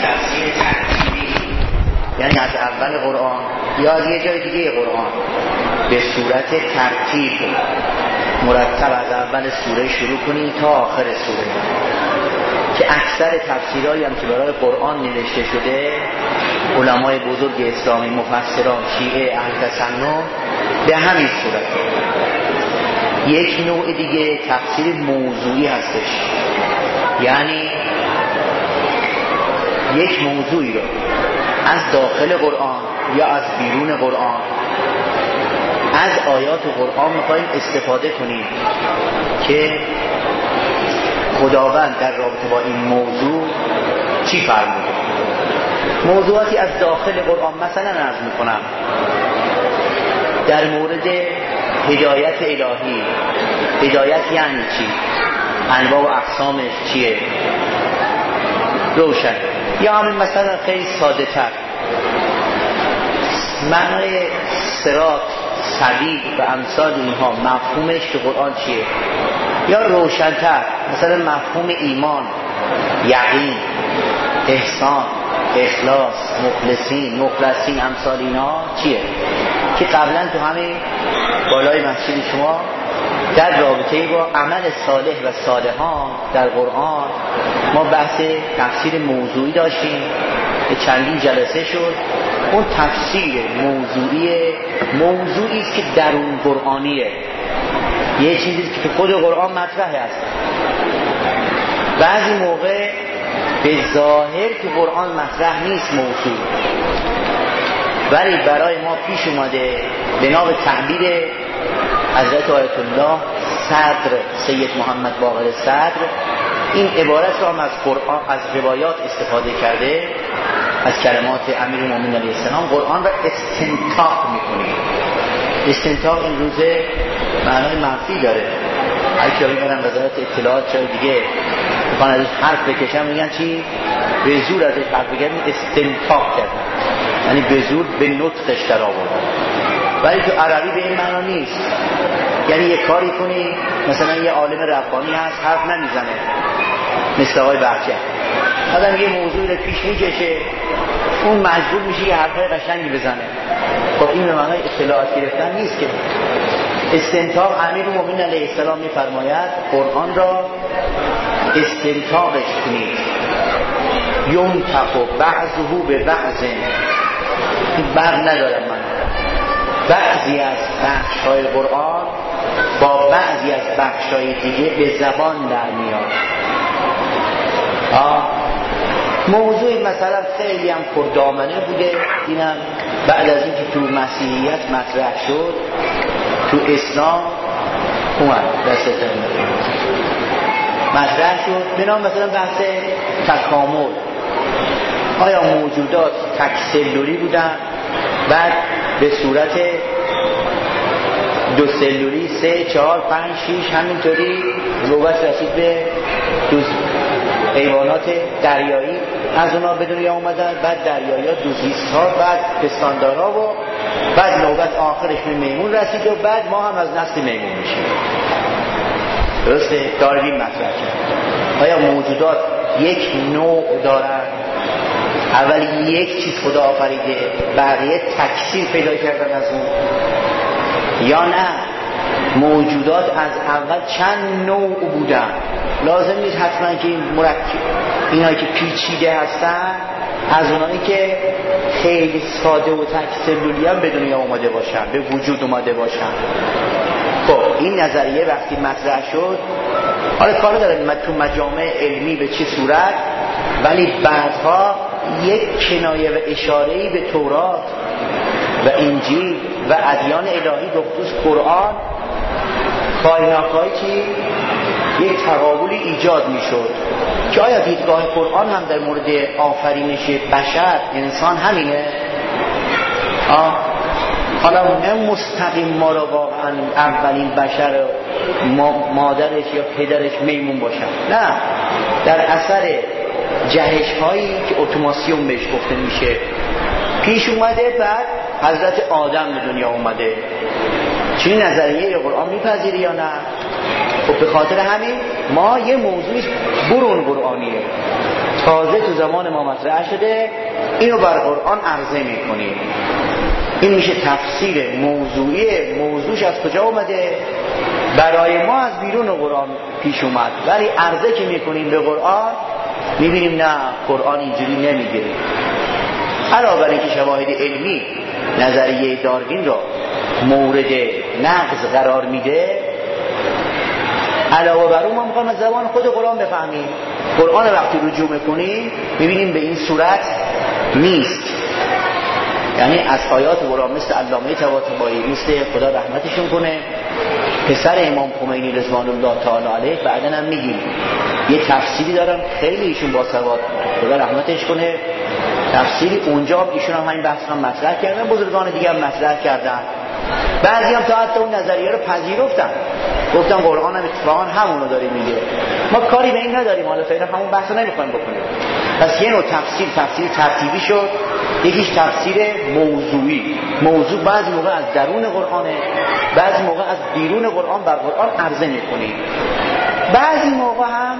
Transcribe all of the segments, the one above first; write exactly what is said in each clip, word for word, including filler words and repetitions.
تفسیر ترتیبی، یعنی از اول قرآن یا از یه جای دیگه قرآن به صورت ترتیب مرتب از اول سوره شروع کنید تا آخر سوره، که اکثر تفسیرهایی هم که برای قرآن نوشته شده علمای بزرگ اسلامی، مفسران، شیعه، اهل تسنن، به همین صورت. یک نوع دیگه تفسیر موضوعی هستش، یعنی یک موضوعی رو از داخل قرآن یا از بیرون قرآن، از آیات قرآن میخواییم استفاده کنیم که خداوند در رابطه با این موضوع چی فرموده. موضوعاتی از داخل قرآن مثلا عرض میکنم در مورد هدایت الهی. هدایت یعنی چی؟ انواع و اقسامش چیه؟ روشن. یا همین مثلا خیلی ساده تر معنی صراط، سبیل و امثال اینها مفهومش تو قرآن چیه؟ یا روشن‌تر مثلا مفهوم ایمان، یقین، احسان، اخلاص، مخلصین، مخلصین، امثال اینها چیه؟ که قبلا تو همین بالای مسجد شما در رابطه با عمل صالح و صالحان در قرآن ما بحث تفسیر موضوعی داشتیم که چندین جلسه شد. اون تفسیر موضوعی موضوعی است که درون قرآنیه، یه چیزی که تو خود قرآن مطرحه است. بعضی موقع به ظاهر که قرآن مطرح نیست موضوع، ولی برای ما پیش اومده به نام تعبیر حضرت آیت الله صدر سید محمد باقر صدر این عبارت رو هم از قرآن، از روایات استفاده کرده، از کلمات امیرالمومنین علیه السلام قرآن را استنتاق میکنه. استنتاق این روزه معنای منفی داره. هر کی میگن وزارت اطلاعات چه دیگه میخوان ازش حرف بکشن میگن چی؟ به زور ازش حرف بگن استنتاق کرد، یعنی به زور به نطقش در آوردن. ولی تو عربی به این معنا نیست. یعنی یه کاری کنی مثلا یه عالم ربانی هست حرف نمیزنه مثل آقای بهجت، آدم یه موضوعی رو پیش میکشه، اون مجبور میشه یه حرفای قشنگی بزنه. خب این به معنای اطلاعات گرفتن نیست که. استنتاق امیرالمومنین علیه السلام میفرماید قرآن را استنتاقش کنید، ینطق بعضه به بعض. این بر ندارم من، بعضی از بخش‌های قرآن با بعضی از بخش‌های دیگه به زبان در میاد. آه موضوع مثلا خیلی هم پردامنه بوده، اینم بعد از اینکه تو مسیحیت مطرح شد تو اسلام اومد دستتون مطرح شد به نام مثلا بحث تکامل. آیا موجودات تکسلولی بودن بعد به صورت دو سلولی سه چهار پنج شیش همینطوری نوبت رسید به حیوانات دریایی، از اونا به دنیا اومدن، بعد دریایی ها دوزیست ها، بعد پستاندارا و بعد نوبت آخرش به میمون رسید و بعد ما هم از نسل میمون میشیم. درسته؟ داروین مطرح کرد. آیا موجودات یک نوع دارن؟ اول یک چیز خدا آفریده بقیه تکثیر پیدا کردن از اون، یا نه موجودات از اول چند نوع بودن؟ لازم نیست حتما که این مرکب اینایی که پیچیده هستن از اونایی که خیلی ساده و تکسلولی هم به دنیا اومده باشن، به وجود اومده باشن. خب این نظریه وقتی مطرح شد، حالا کار دارم تو مجامع علمی به چه صورت، ولی بعدها یک کنایه و اشاره‌ای به تورات و انجیل و ادیان الهی بخصوص قرآن کائناکایی که یک تقابلی ایجاد میشد که آیا دیدگاه قرآن هم در مورد آفرینش بشر انسان همینه؟ آه حالا نه مستقیم ما را واقعا اولین بشر مادرش یا پدرش میمون باشن، نه، در اثر جهش هایی که اتوماسیون بهش گفته میشه پیش اومده، بعد حضرت آدم به دنیا اومده. چنین نظریه قرآن میپذیری یا نه؟ خب به خاطر همین ما یه موضوعی برون قرآنیه تازه تو زمان ما مطرح شده، اینو بر قرآن عرضه میکنیم. این میشه تفسیر موضوعی. موضوعش از کجا اومده؟ برای ما از بیرون قرآن پیش اومد، ولی عرضه که میکنیم به قرآن میبینیم نه، قرآن اینجوری نمیگه. علاوه بر اینکه شواهد علمی نظریه داروین را مورد نقض قرار میده، علاوه بر اون ما میخوایم از زبان خود قرآن بفهمیم. قرآن وقتی رجوع میکنیم میبینیم به این صورت نیست. یعنی از آیات قرآن مثل علامه طباطبایی، مثل خدا رحمتشون کنه پسر امام خمینی رضوان الله تعالی علیه، بعدن هم میگیم یه تفسیری دارن خیلی ایشون باسواد، خدا رحمتش کنه، تفسیری اونجا ایشون هم همین بحث هم مطرح کردن، بزرگان دیگه هم مطرح کردن، بعضی هم تا حتی اون نظریه رو پذیرفتن، گفتن قرآن هم اتفاقا همونو داره میگه، ما کاری به این نداریم، حالا فعلا همون بحث رو نمیخوایم بکنیم. پس یه نوع تفسیر تفسیر ترتیبی شد، یکیش تفسیر موضوعی. موضوع بعضی موقع از درون قرآنه، بعضی موقع از بیرون قرآن بر قرآن عرضه میکنیم، بعضی موقع هم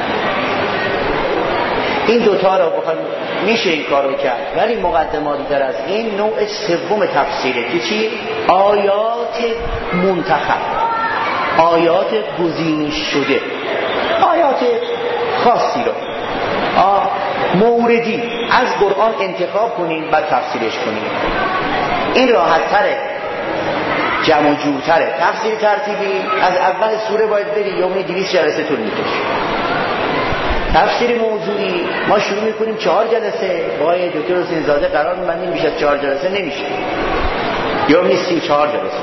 این دوتا رو بخوایم میشه این کار رو کرد. ولی مقدماتی تر از این نوع سوم تفسیره که چی؟ آیات منتخب، آیات گزینش شده، آیات خاصی رو موردی از قرآن انتخاب کنیم بعد تفسیرش کنیم. این راحت تره، جمع و جورتره. تفسیر ترتیبی از اول سوره باید بری یومی دویست جلسه طول میکشه. تفسیر موضوعی ما شروع میکنیم چهار جلسه، با دکتر حسین زاده قرار میبندیم بیش از چهار جلسه نمیشه، یومی سی و چهار جلسه.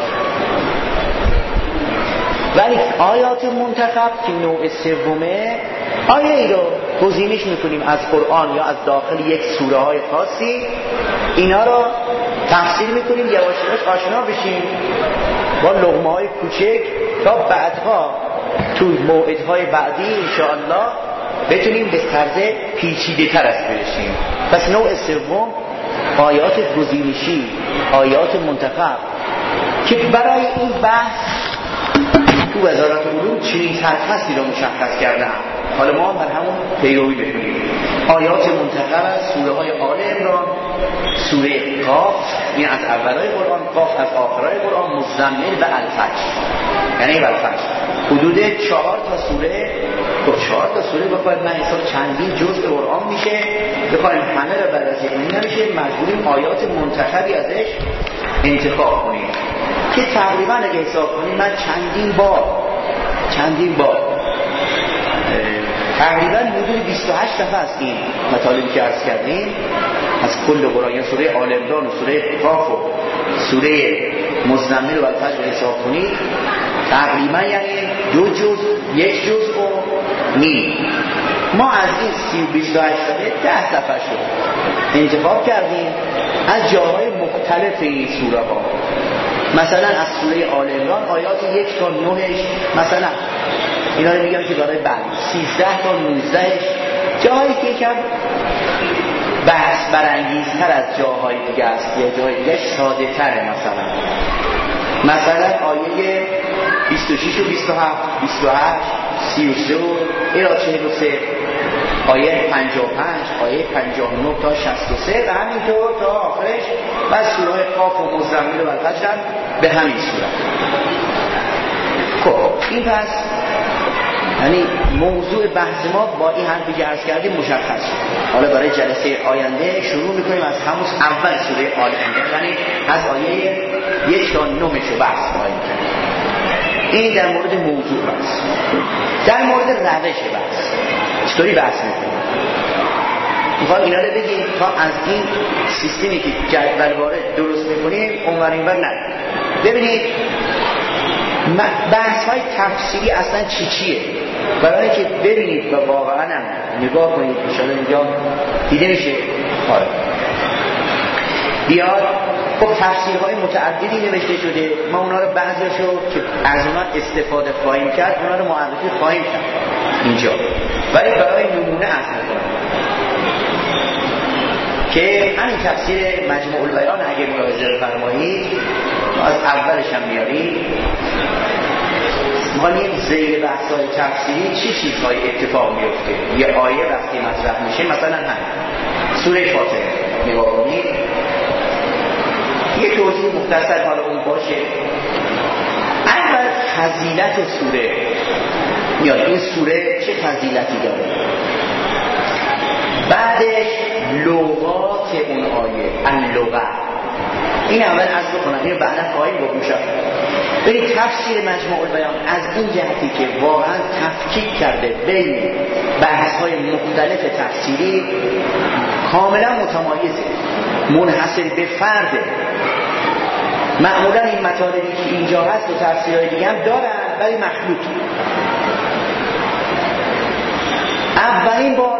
ولی آیات منتخب که نوع سومه، آیه ای رو گزینش میکنیم از قرآن یا از داخل یک سوره های خاصی، اینا رو تفسیر میکنیم، یواش یواش آشنا بشیم با لقمه های کوچک تا بعدها تو موعدهای بعدی انشاءالله بتونیم به طرز پیچیده تر از برسیم. پس نوع سوم آیات گزینشی، آیات منتخب که برای این بحث تو وزارت علوم چنین سرفصلی رو مشخص کردن. حالا ما بر همون پیروی بکنیم. آیات منتخب از سوره های آل عمران، سوره قاف، این از اولای قرآن، قاف از آخرای قرآن، مزمل و الفجر، یعنی الفجر حدود چهار تا سوره. خب چهار تا سوره بخواید من حساب چندین جزء قرآن میشه، بخوایم همه رو بررسی کنیم نمیشه، مجبوریم آیات منتخبی ازش انتخاب کنیم که تقریبا اگه حساب کنیم من چندین بار چندین بار تقریبا حدود بیست و هشت دفعه از این مطالبی که عرض کردیم از کل قرآن، یا سوره آل عمران و سوره قاف و سوره مزمل و الفجر حساب کنید، تقریبا یعنی دو جزء، یک جزء و نیم. ما از این سی و بیست و هشت دفعه ده دفعه شد انتخاب کردیم از جاهای مختلف این سوره ها. مثلا از سوره آل عمران آیات یک تا نهش، مثلا اینا رو میگم که برای بعد سیزده تا نوزدهش جاهایی که یکم بحث برانگیزتر از جاهای دیگه است، یا جاهای دیگه ساده تره. مثلا مثلا آیه بیست و شش و بیست و هفت، بیست و هشت، سی و سه الی چهل و سه، آیه پنجاه و پنج، آیه پنجاه و نه تا شصت و سه و همینطور تا آخرش. و سوره قاف و مزمل و الفجر به همین صورت. خب این پس یعنی موضوع بحث ما با این حرفی که عرض کردیم مشخص شد. حالا برای جلسه آینده شروع میکنیم از همون اول سوره آل عمران، یعنی از آیه یک تا نهش رو بحث خواهیم کرد. این در مورد موضوع بحث. در مورد روش بحث چطوری بحث میکنیم؟ میخوام اینا رو بگیم تا از این سیستمی که جدول وارد درست میکنیم اونور اینور نریم. ببینید بحث های تفسیری اصلا چی چیه، برای اینکه ببینید و واقعا هم نگاه کنید انشاءالله اینجا دیده میشه. آره بیاد. خب تفسیرهای متعددی نوشته شده، ما اونا رو بعضیشو که از اونا استفاده خواهیم کرد، اونا رو معرفی خواهیم کرد اینجا، ولی برای نمونه عرض می‌کنم که همین تفسیر مجموع البیان اگه ملاحظه فرمایید از اولش هم میاریم. مانیم زیر بحث‌های تفسیری چی چیزهای اتفاق میفته. یه آیه وقتی مطرح میشه، مثلا هم سوره فاتحه نگاه کنید، یه توضیح مختصر حالا اون باشه. اول فضیلت سوره میاد، این سوره چه فضیلتی داره، بعدش لغات اون آیه، اللغه. این اول عرض بکنم، اینو بعدا خواهیم گفت میشه. ببین تفسیر مجموع البیان از این جهتی که واقعا تفکیک کرده بین بحث‌های مختلف تفسیری، کاملا متمایزه، منحصر به فرده. معمولا این مطالبی که اینجا هست و تفسیرهای دیگه هم دارن ولی مخلوط. اولین بار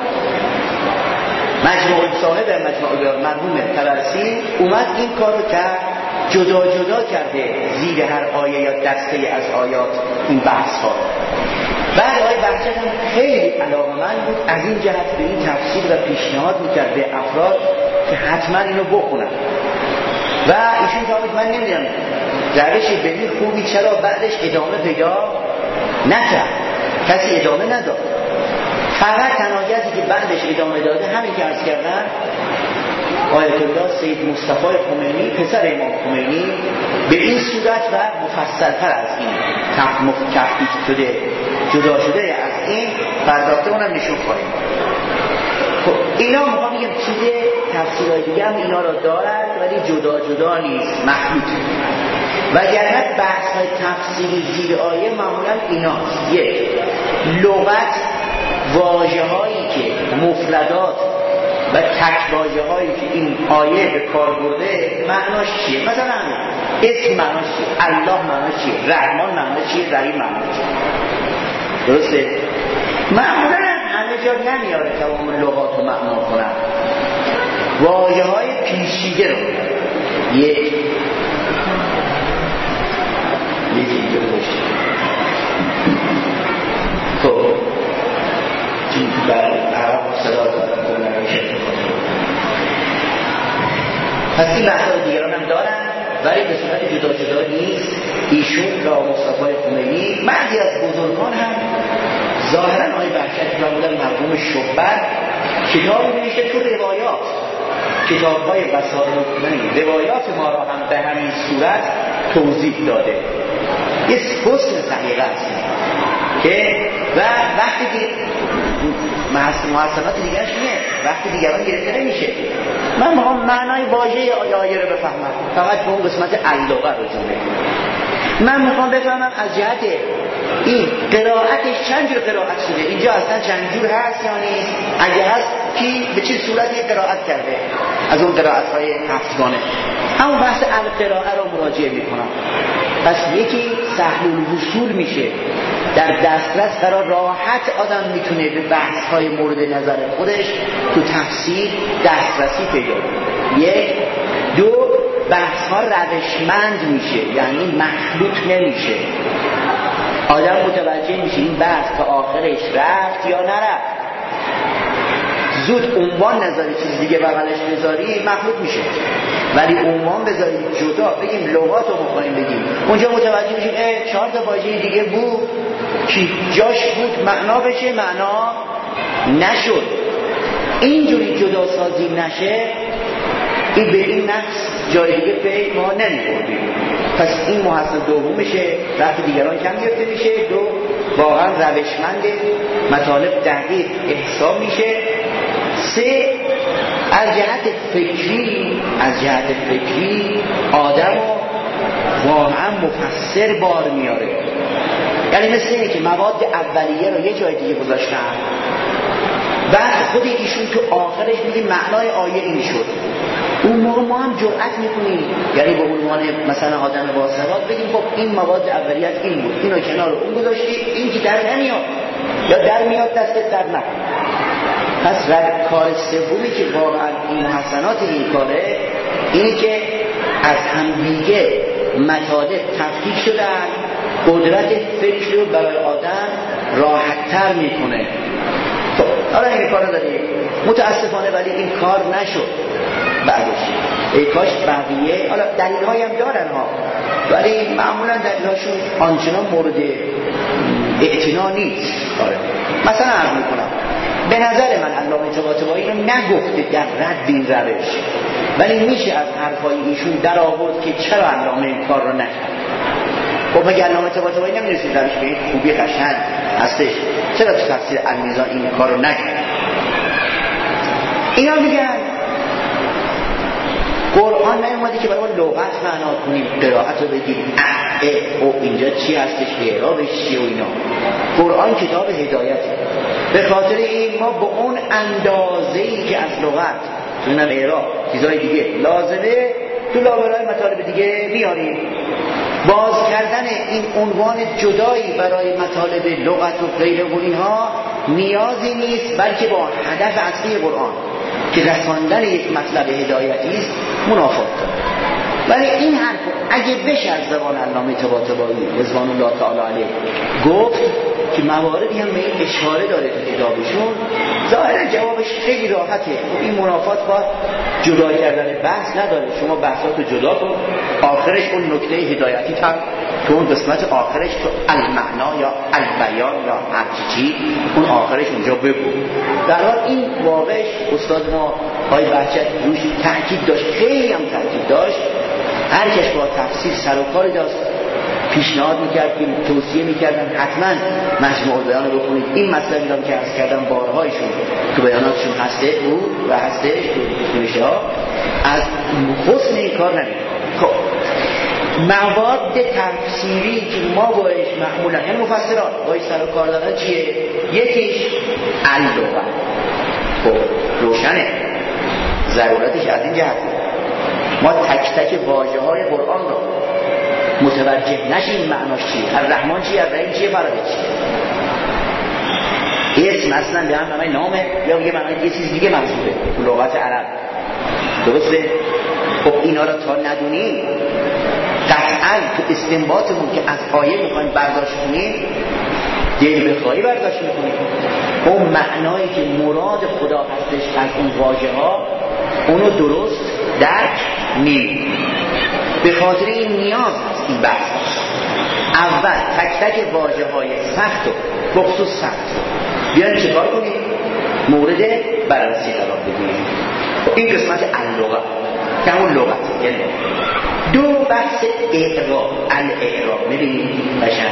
مجموع صاحب مجموع مرحوم طبرسی اومد این کارو کرد، جدا جدا کرده زیر هر آیه یا دسته از آیات این بحث ها. بعد آقای بحثت هم خیلی علاقه‌مند بود از این جهت به این تفسیر و پیشنهاد میکرد به افراد که حتما اینو بخونن و ایشون فرمود من نمیدونم روش به این خوبی چرا بعدش ادامه پیدا نکرد، کسی ادامه نداد. فقط تنها کسی که بعدش ادامه داده همین که عرض کردن آیت الله سید مصطفی خمینی پسر امام خمینی به این صورت و مفصل‌تر از این تفکیک شده جدا شده از این پرداخته اونم نشون خواهیم. خب اینا میخوام بگم چیز تفسیرهای دیگه هم اینا را دارد ولی جدا جدا نیست، مخلوط. وگرنه بحث‌های تفسیری زیر آیه معمولا ایناست: یک، لغت، واژه‌هایی که مفردات و تک واژه‌هایی که این آیه به کار برده معناش چیه. مثلا اسم معناش چیه، الله معناش چیه، رحمان معناش چیه، رحیم معناش چیه. درسته؟ معمولا همه جا نمیاره تمام لغات رو معنا کنن، واژه‌های پیچیده رو یک یکی اینجا باشید. خب چیزی بر عرب صدا دارم کنم میشه. پس این بحث‌های دیگران هم دارن ولی به صورت جدا جدا نیست. ایشون را مصطفی خمینی بعضی از بزرگان هم ظاهرا آقای بهشتی معمولا مرحوم شعبت کتابی نوشته تو روایات، کتاب‌های وسائل روایات ما را هم به همین صورت توضیح داده. یه حسن صحیحه است که و وقتی که محسنات دیگرش نیست، وقتی دیگران گرفته نمیشه. من میخوام معنای واژه آیه رو بفهمم، فقط به اون قسمت اللغه رو جمله. من میخوام بفهمم از جهت این قرائتش چند جور قرائت شده، اینجا اصلا چند جور هست یا نیست، اگه هست کی به چه صورتی قرائت کرده از اون قرائت‌های هفتگانه. همون بحث القراءه رو مراجعه میکنم. پس یکی سهل الوصول میشه، در دسترس قرار، راحت آدم میتونه به بحث‌های مورد نظر خودش تو تفسیر دسترسی پیدا کنه. یک، دو، بحث‌ها روشمند میشه، یعنی مخلوط نمیشه. آدم متوجه میشه این بحث که آخرش رفت یا نرفت. زود عنوان نظری چیز دیگه بغلش بذاری مخلوط میشه، ولی عنوان بذاری جدا بگیم لغات رو بخوریم بگیم اونجا متوجه میشیم اه چهار تا واژه دیگه بود که جاش بود معنا بشه، معنا نشد. اینجوری جدا سازی نشه این به این نفس جای دیگه پی ما نمی‌بردیم. پس این محصل دومشه، وقتی دیگران کم گرفته میشه. دو، واقعا روشمند، مطالب دقیق احساب میشه. سه، از جهت فکری از جهت فکری آدم واقعا مفسر بار میاره. یعنی مثل اینه که مواد اولیه رو یه جای دیگه گذاشتن، بعد خود ایشون تو آخرش میگه معنای آیه این شد. اون موقع ما هم جرأت میکنیم، یعنی به عنوان مثلا آدم باسواد بگیم خب این مواد اولیه این بود، اینو کنار اون گذاشتی، این که در نمیاد یا در میاد دستت در نکن. پس کار سومی که واقعا این محسنات این کاره اینی که از همدیگه مطالب تفکیک شدن، قدرت فکر رو برای آدم راحت تر میکنه. خب حالا این کار رو داریم متاسفانه ولی این کار نشد. بعدش. ای کاش بقیه، حالا دلیل‌هایی هم دارن ها، ولی معمولا دلیل‌هاشون آنچنان مورد اعتنا نیست. آره. مثلا عرض میکنم به نظر من علامه طباطبایی رو نگفته در رد این روش، ولی میشه از حرفای ایشون در آورد که چرا علامه این کار رو نکرد. خب مگه علامه طباطبایی نمی‌رسید روش به این خوبی قشنگ هستش، چرا تو تفسیر المیزان این کار رو نکرد؟ اینا میگن قرآن نیومده که برای ما لغت معنا کنیم، قرائت رو بگیم اه اه او اینجا چی هستش، اعرابش چیه و اینا. قرآن کتاب هدایته، به خاطر این ما به اون اندازه‌ای که از لغت تو اینم اعراب چیزای دیگه لازمه تو لابلای مطالب دیگه میاریم. باز کردن این عنوان جدایی برای مطالب لغت و غیره و اینها نیازی نیست، بلکه با هدف اصلی قرآن که رساندن یک مطلب هدایتی است منافات داره. ولی این حرف اگه بشه از زبان علامه طباطبایی رضوان الله تعالی علیه گفت که مواردی هم به این اشاره داره تو کتابشون، ظاهرا جوابش خیلی راحته. این منافات با جدا کردن بحث نداره. شما بحثاتو جدا کن، آخرش اون نکته هدایتی تر تو اون قسمت آخرش تو المعنا یا البیان یا هر چی اون آخرش اونجا بگو. در حال این واقعش استاد ما های بهجت روش تاکید داشت، خیلی هم تاکید داشت. هر کس با تفسیر سر و کار داشت پیشنهاد میکرد که توصیه میکردن حتما مجموع بیان رو بخونید. این مطلبی هم که عرض کردم بارهایشون تو بیاناتشون هسته بود و هسته تو نوشته ها، از حسن این کار نمید. خب مواد تفسیری که ما باش معمولا هم مفسرات باش سر و کار دارن چیه؟ یکیش اللغت. خب روشنه ضرورتش از این جهت ما تک تک واژه های قرآن رو متوجه نشیم معناش چیه، الرحمن چیه، الرحیم چیه، فرده چیه. اسم اصلا به هم معنی نامه یا میگه معنی یه چیز دیگه منظوره تو لغت عرب، درسته؟ خب اینا رو تا ندونیم قطعا تو استنباطمون که از آیه میخوایم برداشت کنیم دل بخواهی برداشت میکنیم، اون معنایی که مراد خدا هستش از اون واژه ها اونو درست درک نیم. به خاطر این نیاز هست این بحث اول تک تک واژه های سخت و بخصوص سخت بیان چه کار کنیم؟ مورد بررسی قرار بدیم. این قسمت اللغت که همون لغت یعنی دو بحث اعراب. الاعراب میبینید بشن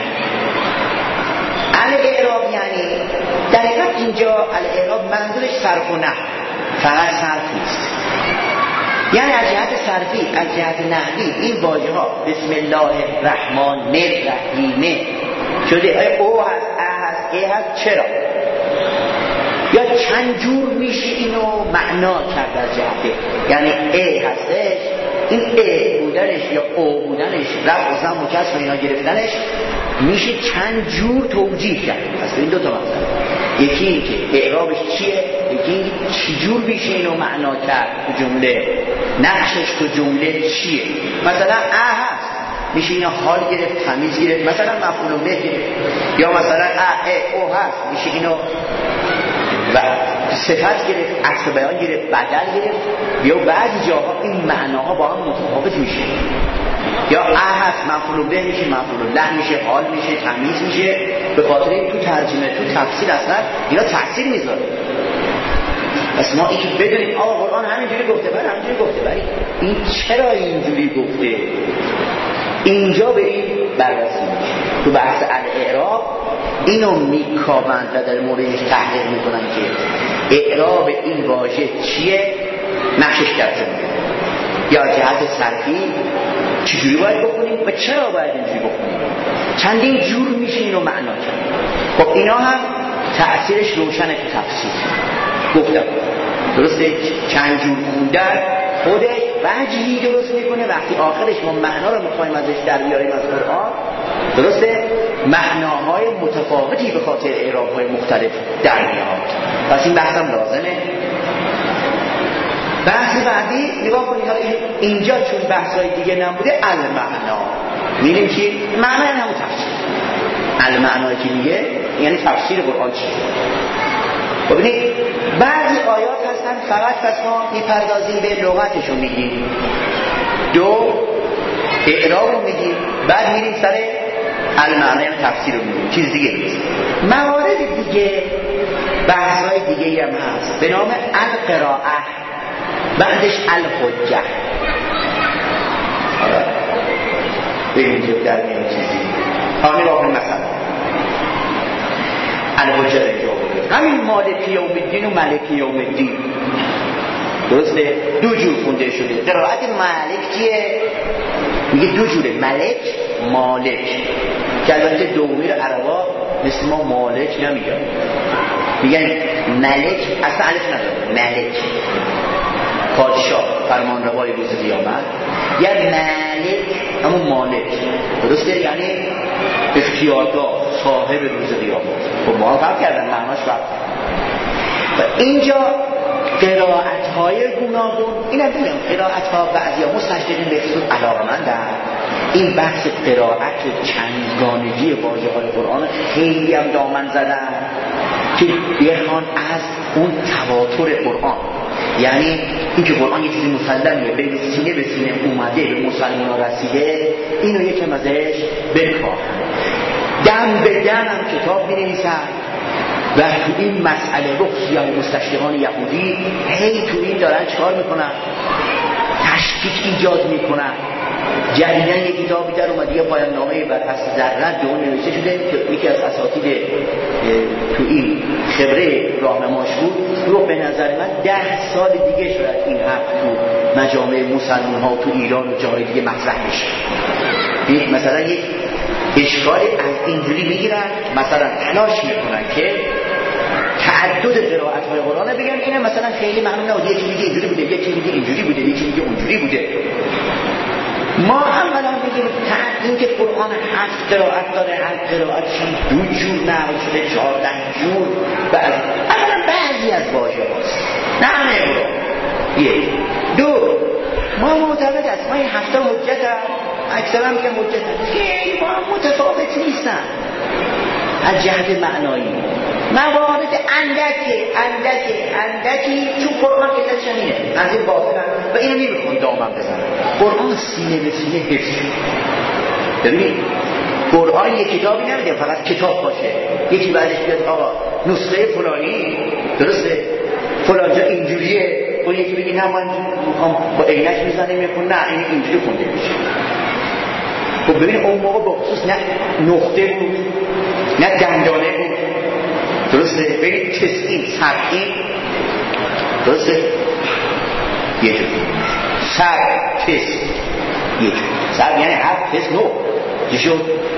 الاعراب یعنی در حقیقت اینجا الاعراب منظورش صرف و نحو، فقط صرف نیست، یعنی از جهت صرفی از جهت نحوی این واژه ها بسم الله الرحمن الرحیم شده آیا او هست ا هست ای هست چرا یا چند جور میشه اینو معنا کرد از جهت، یعنی ای هستش این ای بودنش یا او بودنش رفع و ضم و کسر و اینا گرفتنش میشه چند جور توجیه کرد. پس این دو تا مثلا یکی این که اعرابش چیه، یکی چی جور میشه اینو معنا کرد تو جمله، نقشش تو جمله چیه. مثلا ا هست میشه اینو حال گرفت، تمیز گرفت، مثلا مفعول به گرفت، یا مثلا ا ای او هست میشه اینو و صفت گرفت، عطف بیان گرفت، بدل گرفت، یا بعضی جاها این معناها با هم متفاوت میشه، یا ا هست مفعول به میشه، مفعول له میشه، حال میشه، تمیز میشه. به خاطر این تو ترجمه تو تفسیر اصلا اینا تاثیر میذاره. پس ما اینکه بدونیم آقا قرآن همینجوری گفته ولی همینجوری گفته ولی این چرا اینجوری گفته، اینجا بریم بررسی میشه. تو بحث الاعراب اینو میکاوند و در موردش تحقیق میکنن که اعراب این واژه چیه، نقشش در جمله، یا جهت صرفی چجوری باید بکنیم و چرا باید اینجوری بکنیم، چندین جور میشه اینو معنا کرد. خب اینا هم تأثیرش روشنه تو تفسیر گفتم، درسته؟ چند جور خوندن خودش وجهی درست میکنه وقتی آخرش ما معنا رو میخوایم ازش در بیاریم از قرآن، درسته؟ معناهای متفاوتی به خاطر اعراب‌های مختلف در میاد. پس این بحثم لازمه. بحث بعدی نگاه کنید، حالا اینجا چون بحث‌های دیگه نبوده المعنا می‌بینیم که معنی همون تفسیر المعنایی که میگه یعنی تفسیر قرآن چیه. ببینید بعضی آیات هستن فقط پس ما میپردازیم به لغتشو میگیم، دو اعرابو میگیم، بعد میریم سر المعنی و تفسیر رو میگیم، چیز دیگه نیست. موارد دیگه بحث‌های دیگه هم هست به نام القراءه، بعدش الحجه. ببینید که در میان چیزی همین واقعا مثلا الحجه رو اینجا بگید، همین مالک یوم الدین و ملک یوم الدین درسته؟ دو جور خونده شده. قرائت مالک چیه؟ میگه دو جوره، ملک مالک، که البته دومی رو عربا مثل ما مالک نمیگن، میگن ملک، اصلا الف نداره، ملک پادشاه فرمان روای روز قیامت، یا ملک همون مالک درسته، یعنی اختیارگاه صاحب روز قیامت. خب ما هم کردن معناش فرق. و اینجا قرائت های گوناگون، اینم بگم قرائت ها بعضی ها مستشرقین به خصوص علاقمندن این بحث قرائت چندگانگی واژه های قرآن خیلی هم دامن زدن که بخوان از اون تواتر قرآن، یعنی این که قرآن یه چیزی مسلمیه به سینه به سینه اومده به مسلمان ها رسیده، اینو یکم ازش بکار دم به دم هم کتاب می نویسن و تو این مسئله رخص یا مستشرقان یهودی هی تو این دارن چکار میکنن؟ تشکیک ایجاد میکنن. جدیدن یک کتابی در اومده، یه پایان نامه بر اساس ذرت به اون نوشته شده که یکی از اساتید تو این خبره راهنماش بود، رو به نظر من ده سال دیگه شاید این حرف تو مجامع مسلمان ها تو ایران و جای دیگه مطرح بشه. مثلا یک اشکالی از اینجوری میگیرن، مثلا تلاش میکنن که تعدد قرائت های قرآن بگن اینه مثلا خیلی معلوم نبود، یکی میگه اینجوری بوده، یکی میگه اینجوری بوده، یکی میگه اونجوری بوده. ما اولا بگیم این که قرآن هفت قرائت داره، هر قرائتش دو جور نقل شده، چهارده جور، بعد اولا بعضی از واژه هاست نه همه قرآن. یک دو ما معتقد است ما این هفته حجت اکثر هم که حجت خیلی با هم متفاوت نیستن از جهت معنایی، موارد اندکی اندکی اندکی تو قرآن که تشنیه از این باطن و اینو نمیخوان دامن بزنن. قرآن سینه به سینه حفظ شد. ببینید قرآن یک کتابی نمیده فقط کتاب باشه، یکی بعدش بیاد آقا نسخه فلانی درسته فلان جا اینجوریه، اون یکی بگی نه من با عینک میزنه میخون نه این اینجوری خونده میشه. خب ببین اون موقع با خصوص نه نقطه بود نه دندانه بود، درسته؟ ببین تسعین سبعین درسته؟ یه جور سب تس یه جور سب یعنی هفت تس نو چی شد؟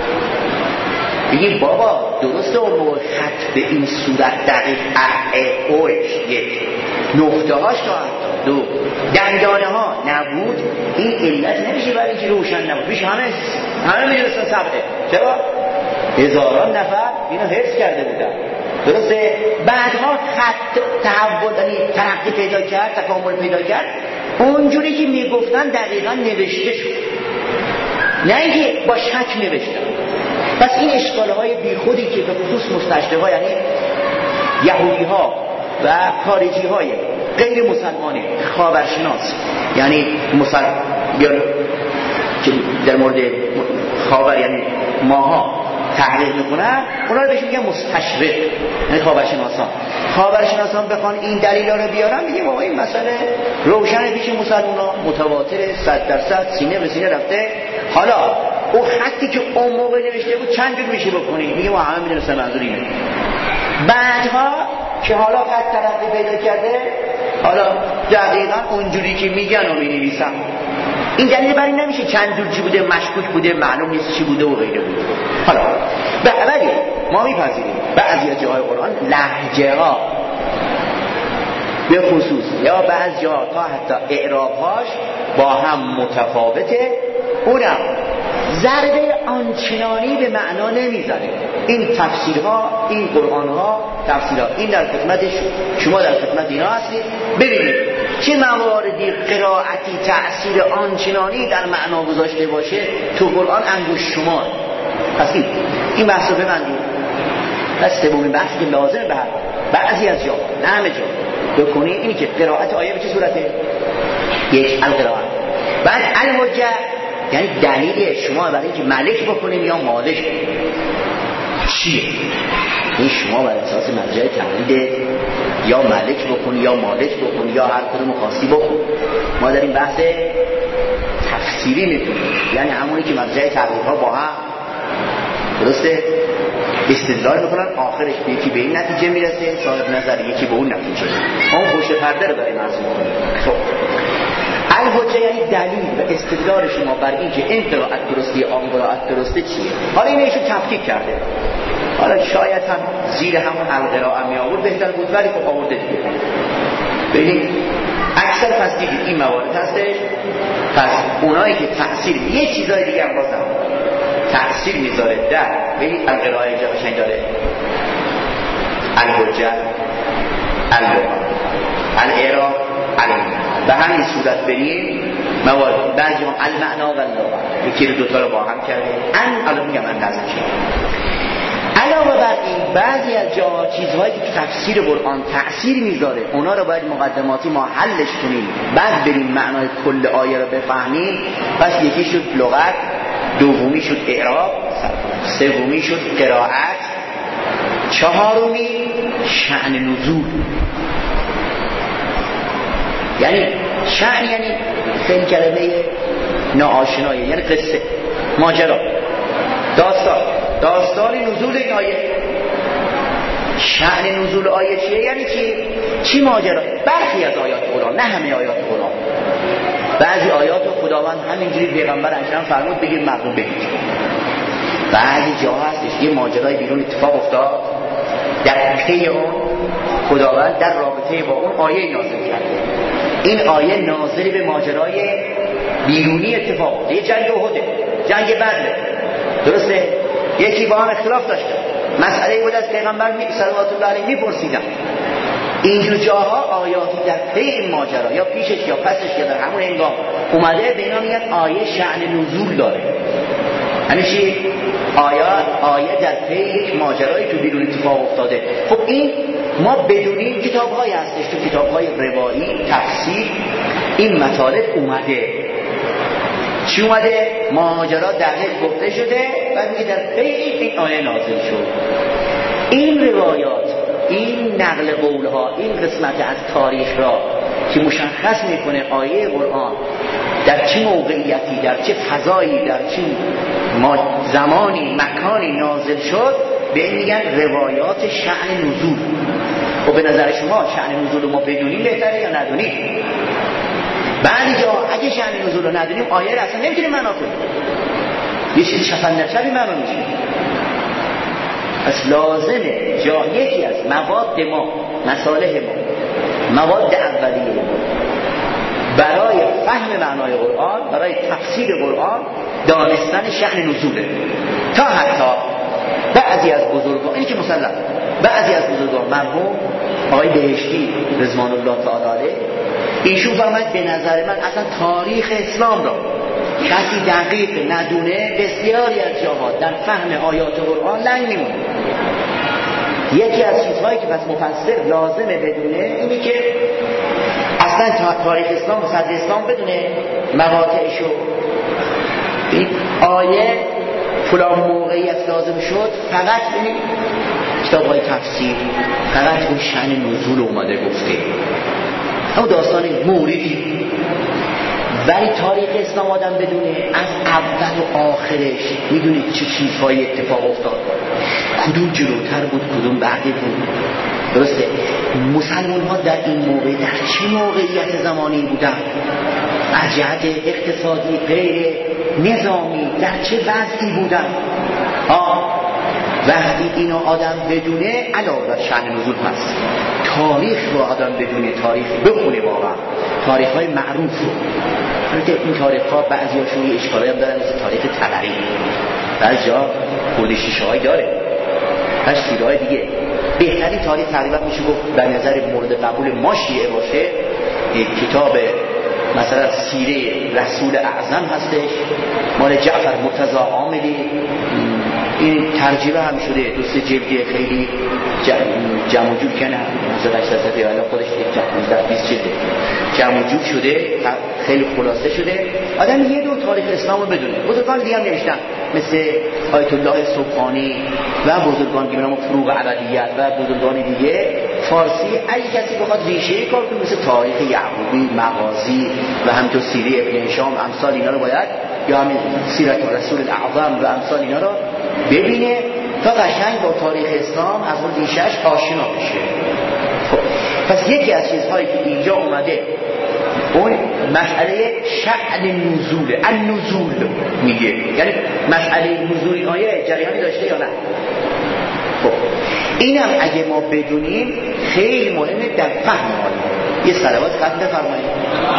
بگیم بابا درسته اون موقع خط به این صورت دقیق اه اوش یک نقطه هاش تا دو دندانه ها نبود، این علت نمیشه برای اینکه روشن نبود. پیش همه همه میدونستن سبعه، چرا؟ هزاران نفر اینو حفظ کرده بودن درسته؟ بعدها خط تحول یعنی ترقی پیدا کرد، تکامل پیدا کرد، اونجوری که میگفتن دقیقا نوشته شد، نه اینکه با شک نوشتن. پس این اشکاله های بی خودی که به خصوص مستشرق‌ها یعنی یهودی ها و خارجی های غیر مسلمانی خاورشناس یعنی مسلمان که در مورد خاور یعنی ماها تحقیق میکنن، اونا رو بهش میگن مستشرق یعنی خاورشناسان. خاورشناسان بخوان این دلیل رو بیارن میگیم آقا این مسئله روشن پیش مسلمان‌ها، متواتر صد درصد سینه به سینه رفته. حالا اون خطی که اون موقع نوشته بود چند جور میشه بکنیم؟ میگیم ما همه میدونستن منظور اینه. بعدها که حالا خط ترقی پیدا کرده، حالا دقیقا اونجوری که میگن و مینویسن. این دلیل بر این نمیشه چند جور چی بوده، مشکوک بوده، معلوم نیست چی بوده و غیره بوده. حالا ولی ما میپذیریم بعضی از جاهای قرآن لهجه ها به خصوص یا بعضی جاها تا حتی اعرابهاش با هم متفاوته، اونم ضربه آنچنانی به معنا نمیزنه. این تفسیرها، این قرآنها تفسیرها، این در خدمت شما در خدمت اینا هستید. ببینید چه مواردی قرائتی تأثیر آنچنانی در معنا گذاشته باشه تو قرآن انگوش شما. پس این این بحثو ببندید. پس سومین بحثی که لازم به بعضی از جا نه همه جا بکنیم اینی که قرائت آیه به چه صورته؟ یک القراءه. بعد الحجه یعنی دلیل شما برای اینکه ملک بکنیم یا مالک چیه؟ این شما بر اساس مرجع تقلید یا ملک بکن یا مالک بکن یا هر کدوم خاصی بکن. ما در این بحث تفسیری میکنیم، یعنی همونی که مرجع تقلیدها با هم درسته استدلال میکنن، آخرش به یکی به این نتیجه میرسه، صاحب نظر یکی به اون نتیجه. اون پشت پرده رو برای مرسوم کنیم. خب الحجه یعنی دلیل و استدلال شما بر اینکه این قرائت درستی یا آن قرائت درسته چیه. حالا این ایشون تفکیک کرده، حالا شاید هم زیر همون القراءه می آورد بهتر بود، ولی خب آورده دیگه. ببینید اکثر پس دیدید این موارد هستش. پس اونایی که تأثیر یه چیزای دیگه هم بازم تأثیر میذاره در ببینید القراءه اینجا قشنگ داره الحجه القراءه الاعراب العلم. به همین صورت بریم موارد بعضی هم المعنا و اللغه یکی رو دوتا رو با هم کرده. ان الان میگم من نظر شد. علاوه بر این بعضی از جا چیزهایی که تفسیر قرآن تأثیر میذاره اونا رو باید مقدماتی ما حلش کنیم، بعد بریم معنای کل آیه رو بفهمیم. پس یکی شد لغت، دومی شد اعراب، سومی شد قرائت، چهارمی شأن نزول. یعنی شأن یعنی فعل کلمه ناآشنایه، یعنی قصه، ماجرا، داستان، داستان نزول این آیه. شأن نزول آیه چیه؟ یعنی چی؟ چی ماجرا؟ برخی از آیات قرآن، نه همه آیات قرآن. بعضی آیات خداوند همینجوری پیغمبر اکرم فرمود بگید مردم بگید. بعضی جا هستش یه ماجرای بیرون اتفاق افتاد، در پی اون خداوند در رابطه با اون آیه نازل کرده. این آیه ناظر به ماجرای بیرونی اتفاق، یه جنگ احده، جنگ بدر، درسته؟ یکی با هم اختلاف داشته، مسئله بود از پیغمبر صلوات الله علیه میپرسیدن. اینجور جاها آیاتی در پی این ماجرا یا پیشش یا پسش یا در همون هنگام اومده، به اینا میگن آیه شأن نزول داره. همیشه آیات آیه در پی یک ماجرایی تو بیرون اتفاق افتاده. خب این ما بدونیم کتاب‌های هستش، تو کتاب‌های روایی تفسیر این مطالب اومده. چی اومده؟ ماجرا دقیق گفته شده و میگه در پی این آیه نازل شد. این روایات، این نقل قول‌ها، این قسمت از تاریخ را که مشخص میکنه آیه قرآن در چه موقعیتی، در چه فضایی، در چه زمانی، مکانی نازل شد، به این میگن روایات شأن نزول. و به نظر شما شأن نزول ما بدونیم بهتره یا ندونیم؟ بعضی جا اگه شأن نزول رو ندونیم آیه را اصلا نمیتونیم معنا کنیم، یه چیزی شفن نشبی معنا میشه. پس لازمه جا یکی از مواد ما، مصالح ما، مواد اولیه ما برای فهم معنای قرآن، برای تفسیر قرآن دانستن شأن نزوله. تا حتی بعضی از بزرگان، این که مسلم بعضی از بزرگان مرحوم آقای بهشتی رضوان الله تعالی علیه، ایشون فرمود به نظر من اصلا تاریخ اسلام را کسی دقیق ندونه بسیاری از جاها در فهم آیات قرآن لنگ میمونه. یکی از چیزهایی که پس مفسر لازمه بدونه اینه که اصلا تاریخ اسلام و صدر اسلام بدونه مقاطعشو. این آیه فلان موقعیت لازم شد، فقط ببینید کتاب‌های تفسیر فقط اون شأن نزول اومده گفته، اون داستان موردی. ولی تاریخ اسلام آدم بدونه از اول و آخرش، میدونید چه چیزهای اتفاق افتاد، کدوم جلوتر بود کدوم بعدی بود، درسته؟ مسلمان ها در این موقع در چه موقعیت زمانی بودن، از جهت اقتصادی غیر نظامی در چه وضعی بودن. آه وقتی اینو آدم بدونه علاوه بر شأن نزول هست، تاریخ رو آدم بدونه، تاریخ بخونه، واقعا تاریخ های معروف رو. البته این تاریخ ها بعضی هاشون یه اشکالی هم دارن، مثل تاریخ طبری، بعضی جا خود شیشه های داره، بعضی چیزه های دیگه. بهترین تاریخ تقریبا میشه گفت به نظر مورد قبول ما شیعه باشه یک کتاب مثلا سیره رسول اعظم هستش مال جعفر مرتضی عاملی، این ترجمه هم شده دو سه جلدی خیلی جمع و جور کنه هزار و هشتصد صفحه حالا خودش پانزده بیست جلد جمع و جور شده خیلی خلاصه شده. آدم یه دور تاریخ اسلام رو بدونه. بزرگان دیگه هم نوشتن مثل آیت الله سبحانی و بزرگان دیگه هم فروغ ابدیت و بزرگان دیگه فارسی. اگه کسی بخواد ریشه کار کنه مثل تاریخ یعقوبی، مغازی و همینطور سیره ابن هشام امثال اینا رو باید، یا همین سیرت رسول الاعظم و امثال اینا رو ببینه تا قشنگ با تاریخ اسلام از اون ریشه‌اش آشنا بشه. خب پس یکی از چیزهایی که اینجا اومده اون مسئله شأن نزول، النزول میگه، یعنی مسئله نزول این آیه جریانی داشته یا نه. خب اینم اگه ما بدونیم خیلی مهمه در فهم آیه. یه صلوات ختم بفرمایید.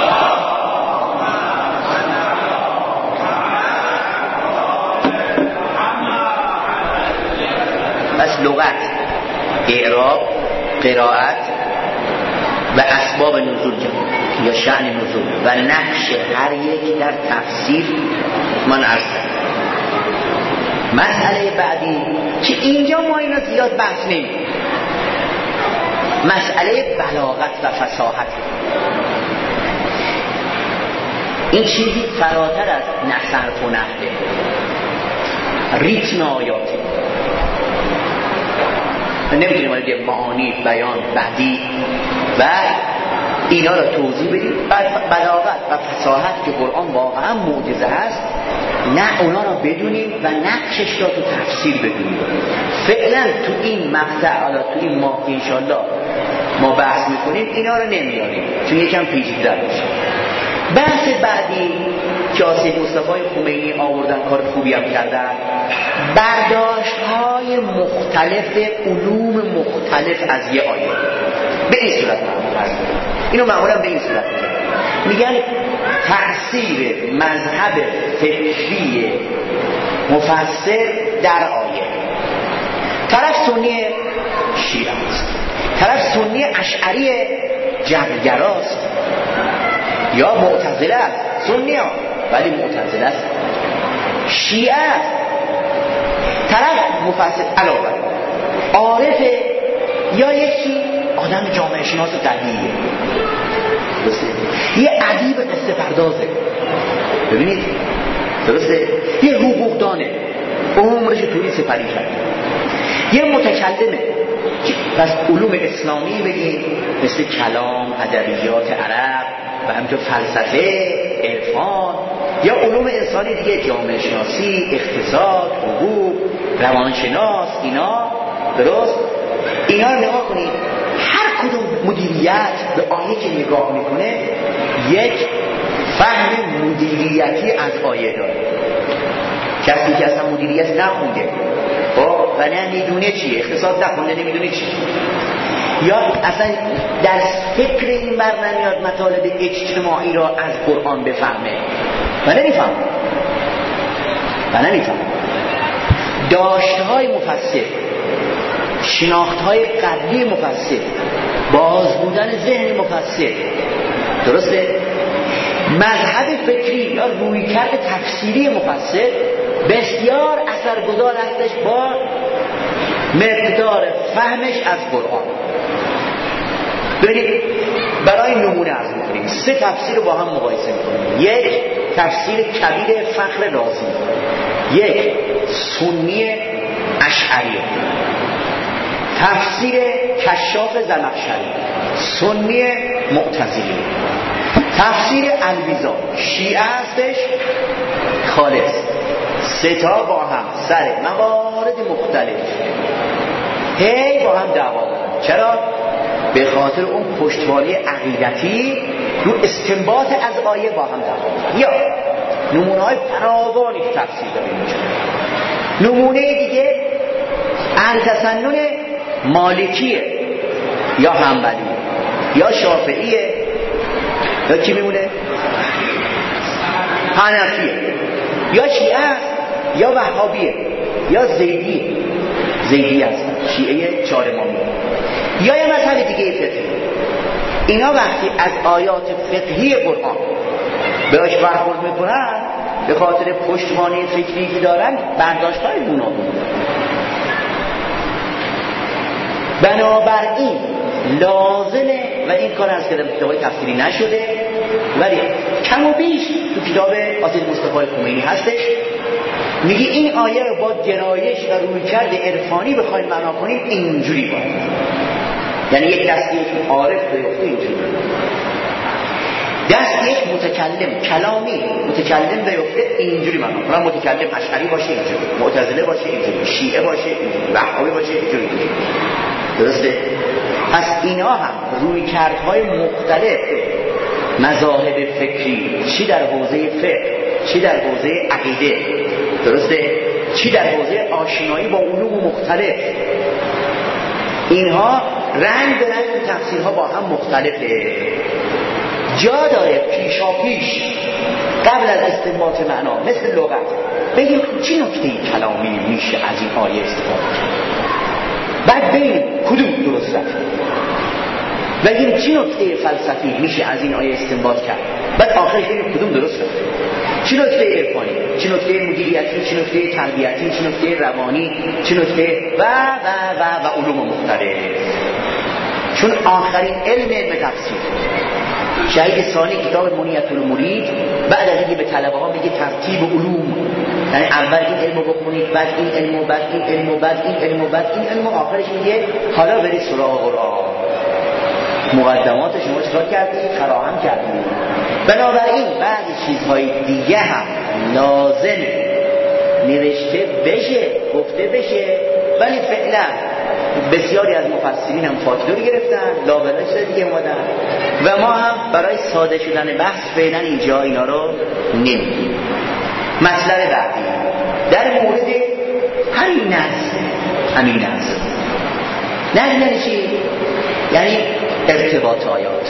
پس لغت، اعراب، قرائت و اسباب نزول یا شأن نزول و نقش هر یک در تفسیر من عرض کردم. مسئله بعدی که اینجا ما اینا زیاد بحث نمی‌کنیم، مسئله بلاغت و فصاحت. این چیزی فراتر از نصرف و نحوه، ریتم آیاتی. نمیدونیم ولی معانی، بیان، بدیع و اینا رو توضیح بدیم. بلاغت و فصاحت که قرآن واقعا معجزه هست، نه اونا رو بدونیم و نقشش رو تو تفسیر بدونیم. فعلا تو این مقطع، حالا تو این ماه انشالله ما بحث میکنیم اینا رو نمیاریم چون یکم پیچیده میشه. بحث بعدی که آسید مصطفی خمینی آوردن، کار خوبی هم کردن، برداشت های مختلف علوم مختلف از یه آیه به این صورت معمول. اینو معمولا به این صورت میگن تأثیر مذهب فکری مفسر در آیه. طرف سنی شیعه است، طرف سنی اشعری جبرگراست یا معتزله است، سنی ها ولی معتزله است، شیعه است. طرف مفسر علاوه عارفه یا یکی آدم جامعه شناس قویه، درسته؟ یه ادیب قصه پردازه، ببینید درسته؟ یه حقوقدانه عمرش توی سپری کرده، یه متکلمه. پس علوم اسلامی بگیم مثل کلام، ادبیات عرب و همینطور فلسفه، عرفان، یا علوم انسانی دیگه جامعه شناسی، اقتصاد، حقوق، روانشناس، اینا درست؟ اینا رو نگاه کنید، هر کدوم مدیریت به آیه که نگاه میکنه یک فهم مدیریتی از آیه داره. کسی که اصلا مدیریت نخونده و نه میدونه چیه، اقتصاد نخونده نمیدونه چیه، یا اصلا در فکر این بر نمیاد مطالب اجتماعی را از قرآن بفهمه و نمیفهم و نمیفهم داشتهای مفسر، شناختهای قبلی مفسر، باز بودن ذهن مفسر، درسته؟ مذهب فکری یا رویکرد تفسیری مفسر بسیار اثرگذار هستش با مقدار فهمش از قرآن. ببینید برای نمونه عرض می‌کنیم سه تفسیر رو با هم مقایسه می‌کنیم. یک تفسیر کبیر فخر رازی، یک سنی اشعری، تفسیر کشاف زمخشری سنی معتزلی، تفسیر الویزا شیعه هستش خالص. سه تا با هم سر موارد مختلف هی با هم دعوا دارن. چرا؟ به خاطر اون پشتوانه عقیدتی رو استنباط از آیه با هم دعوا. یا نمونه های فراوانی که تفسیر داریم. نمونه دیگه التسنن مالکیه یا حنبلی یا شافعیه یا کی میمونه؟ حنفیه یا شیعه یا وهابیه یا زیدیه، زیدی هستن، شیعه چهار امامی، یا یه مسئله دیگه فقهی. اینا وقتی از آیات فقهی قرآن بهش برخورد میکنن به خاطر پشتوانه فکری که دارن برداشت‌های گوناگون. بنابراین لازمه و این کار از کردم کتابای تفسیری نشده ولی کم و بیش تو کتاب آسید مصطفی خمینی هستش، میگه این آیه رو با گرایش و رویکرد عرفانی بخوایم معنا کنیم اینجوری باید، یعنی یک دست یک عارف بیفته اینجوری، دست یک متکلم کلامی متکلم بیفته اینجوری معنا کنم، متکلم اشعری باشه اینجوری، معتزله باشه اینجوری، شیعه باشه اینجوری، وهابی باشه اینجوری. درسته؟ پس اینا هم رویکردهای مختلف مذاهب فکری، چی در حوزه فقه، چی در حوزه عقیده، درسته؟ چی در حوزه آشنایی با علوم مختلف، اینها رنگ به رنگ تفسیرها با هم مختلفه. جا داره پیشا پیش قبل از استنباط معنا مثل لغت بگیم چی نکته کلامی میشه از این آیه استفاده کرد، بعد ببینیم کدوم درست رفت، بگیم چی نکته فلسفی میشه از این آیه استنباط کرد، بعد آخرش ببینیم کدوم درست رفت، چی نکته عرفانی، چی نکته مدیریتی، چی نکته تربیتی، چی نکته روانی، چی نکته و و و و علوم مختلف. چون آخرین علم علم تفسیر. شهید ثانی کتاب منیت المرید بعد از اینکه به طلبه ها میگه ترتیب علوم، یعنی اول این علمو بخونید، بعد این علمو، بعد این علمو، بعد این علمو، بعد این علمو، آخرش میگه حالا برید سراغ قرآن. مقدمات شما چیکار کردید؟ فراهم کردید. بنابراین بعضی چیزهای دیگه هم لازمه نوشته بشه، گفته بشه، ولی فعلا بسیاری از مفسرین هم فاکتوری گرفتن، لابلاش دیگه اومدن و ما هم برای ساده شدن بحث فعلا اینجا اینا رو نمیگیم. مسئله بعدی در مورد همین نظم، همین نظم نظم یعنی چی؟ یعنی ارتباط آیات،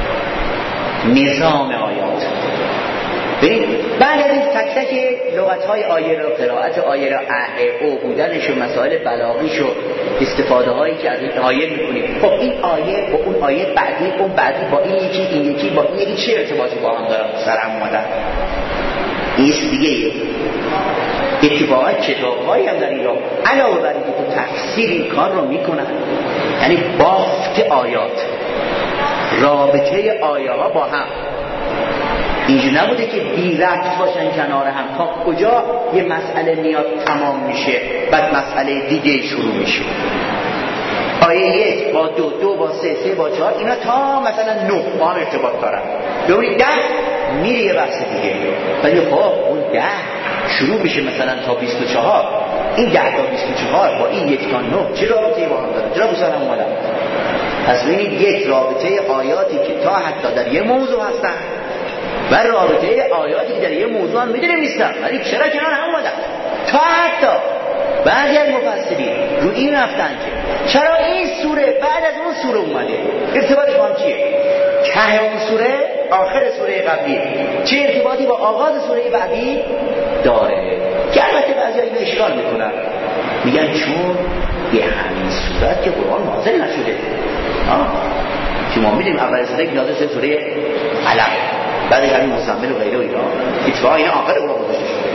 نظام آیات. ببین بعد از این تک تک لغت‌های آیه را، قرائت آیه را، ا او بودنش و مسائل بلاغیش و استفاده هایی که از این آیه می‌کنیم، خب این آیه با اون آیه بعدی، اون بعدی با این یکی، این یکی با این یکی چه ارتباطی با هم دارن سرم اومدن؟ این دیگه اتفاقا کتاب‌هایی هم در ایران علاوه بر اینکه تو تفسیر این کار رو میکنن، یعنی بافت آیات، رابطه آیه ها با هم اینجور نبوده که بی ربط باشن کنار هم، تا کجا یه مسئله میاد تمام میشه بعد مسئله دیگه شروع میشه. آیه یک با دو، دو با سه، سه با چهار، اینا تا مثلا نه با هم ارتباط دارن. ببینید ده میره یه بحث دیگه، ولی خب اون ده شروع میشه مثلا تا بیست و چهار، این ده تا بیست و چهار با این یک تا نه چه رابطه‌ای با هم داره؟ چرا بسر هم اومدن؟ پس ببینید یک رابطه آیاتی که تا حتی در یه موضوع هستن و رابطه آیاتی که در یه موضوع هم میدونیم نیستن، ولی چرا کنار هم اومدن؟ تا حتی بعضی از مفسرین رو این رفتن که چرا این سوره بعد از اون سوره اومده، ارتباطش با هم چیه؟ که اون سوره آخر سوره قبلی چه ارتباطی با آغاز سوره بعدی داره؟ که البته بعضی اینو اشکال میکنن، میگن چون یه همین صورت که قرآن نازل نشده. آه که ما میدیم اول سوره که نازل شده سوره علق، بعد همین مزمل و غیره و اینا اتفاقا اینا آخر قرآن گذاشته شده.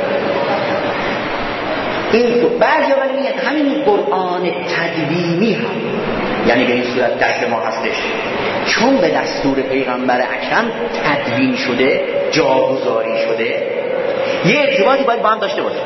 این تو بعضی ها ولی میگن همین قرآن تدوینی هم یعنی به این صورت دست ما هستش، چون به دستور پیغمبر اکرم تدوین شده، جاگذاری شده، یه ارتباطی باید با هم داشته باشه.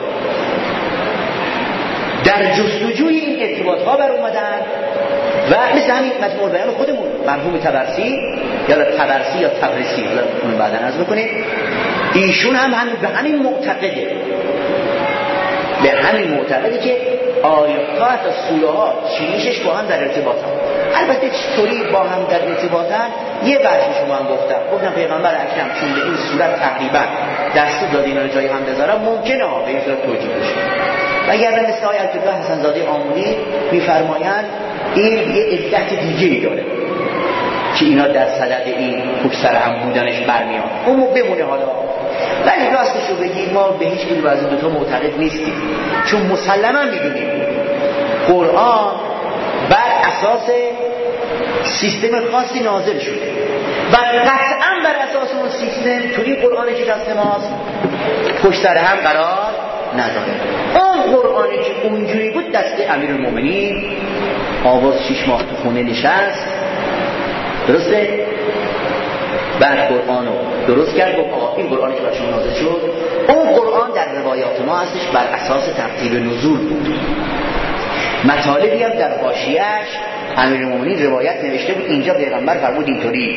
در جستجوی این ارتباط ها بر اومدن و مثل همین مجموع بیان خودمون مرحوم طبرسی یا طبرسی یا طبرسی اون بعداً عرض بکنه، ایشون هم, هم به همین معتقده، به همین معتقده که آیات و سوره ها چینشش با هم در ارتباط هم. البته چطوری با هم در ارتباط هم یه بحثی شما هم گفتم گفتم پیغمبر اکرم چون به این صورت تقریبا دستور داد اینا رو جای هم بذارم، ممکنه ها به این صورت توجیه بشه. و اگر مثل آیت الله حسن زاده آمونی میفرمایند این یه علت دیگه‌ای داره که اینا در صدد این خوب سر هم بودنش برمیاد، اون بمونه حالا. ولی راستش رو بگید ما به هیچ کدوم از این دوتا معتقد نیستیم، چون مسلما میدونیم قرآن بر اساس سیستم خاصی نازل شده و قطعا بر اساس اون سیستم تو این قرآنی که دست ماست پشت سر هم قرار نداره. اون قرآنی که اونجوری بود دست امیرالمومنین آواز شش ماه تو خونه نشست، درسته؟ بعد قرآن رو درست کرد و آقا این قرآنی که بر شما نازل شد، اون قرآن در روایات ما هستش بر اساس ترتیب نزول بود. مطالبی هم در حاشیه‌اش امیرالمومنین روایت نوشته بود اینجا پیغمبر فرمود اینطوری.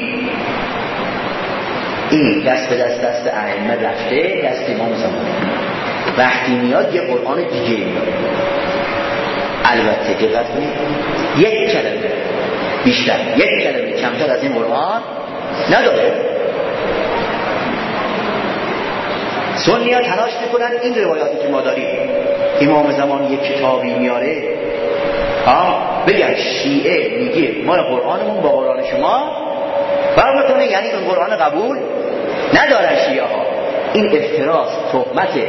این دست به دست دست ائمه رفته، دست امام زمان وقتی میاد یه قرآن دیگه میاد. البته دقت کنید یک کلمه بیشتر، یک کلمه کمتر از این قرآن نداره. سنی ها تلاش میکنن این روایاتی که ما داریم امام زمان یک کتابی میاره ها بگن شیعه میگه ما قرآنمون با قرآن شما فرق میکنه، یعنی این قرآن قبول ندارن شیعه ها. این افتراس، تهمته.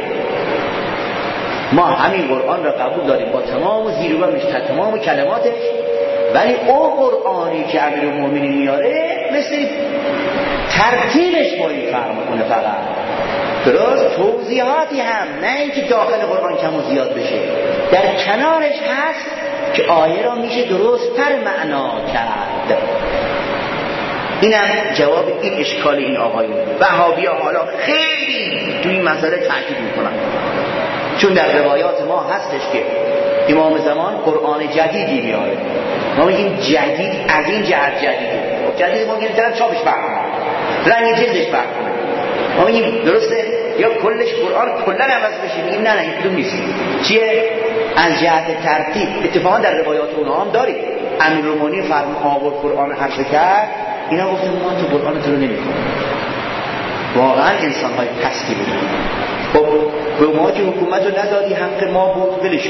ما همین قرآن را قبول داریم با تمام زیر و بمش، تمام کلماتش، ولی اون قرآنی که امیرالمومنین میاره مثل ترتیبش با این فرق میکنه فقط. درست توضیحاتی هم نه اینکه داخل قرآن کم و زیاد بشه، در کنارش هست که آیه را میشه درست تر معنا کرد. اینم جواب این اشکال این آقایون. وهابی ها حالا خیلی تو این مسئله تاکید میکنن، چون در روایات ما هستش که امام زمان قرآن جدیدی میاره. ما میگیم جدید از این جهت جدیده. جدید ما میگیم طرف چاپش برکنه، رنگ جلدش برکنه. ما میگیم درسته یا کلش قرآن کلا عوض بشه. میگیم نه نه این کدوم نیست. چیه؟ از جهت ترتیب. اتفاقا در روایات اونها هم داریم امیرالمومنین فرمود آورد قرآن حرف کرد، اینا گفتن ما تو قرآن تو رو نمی‌کنیم. واقعا انسان‌های پستی بودن. خب به ما که حکومت رو ندادی حق ما بود بلش.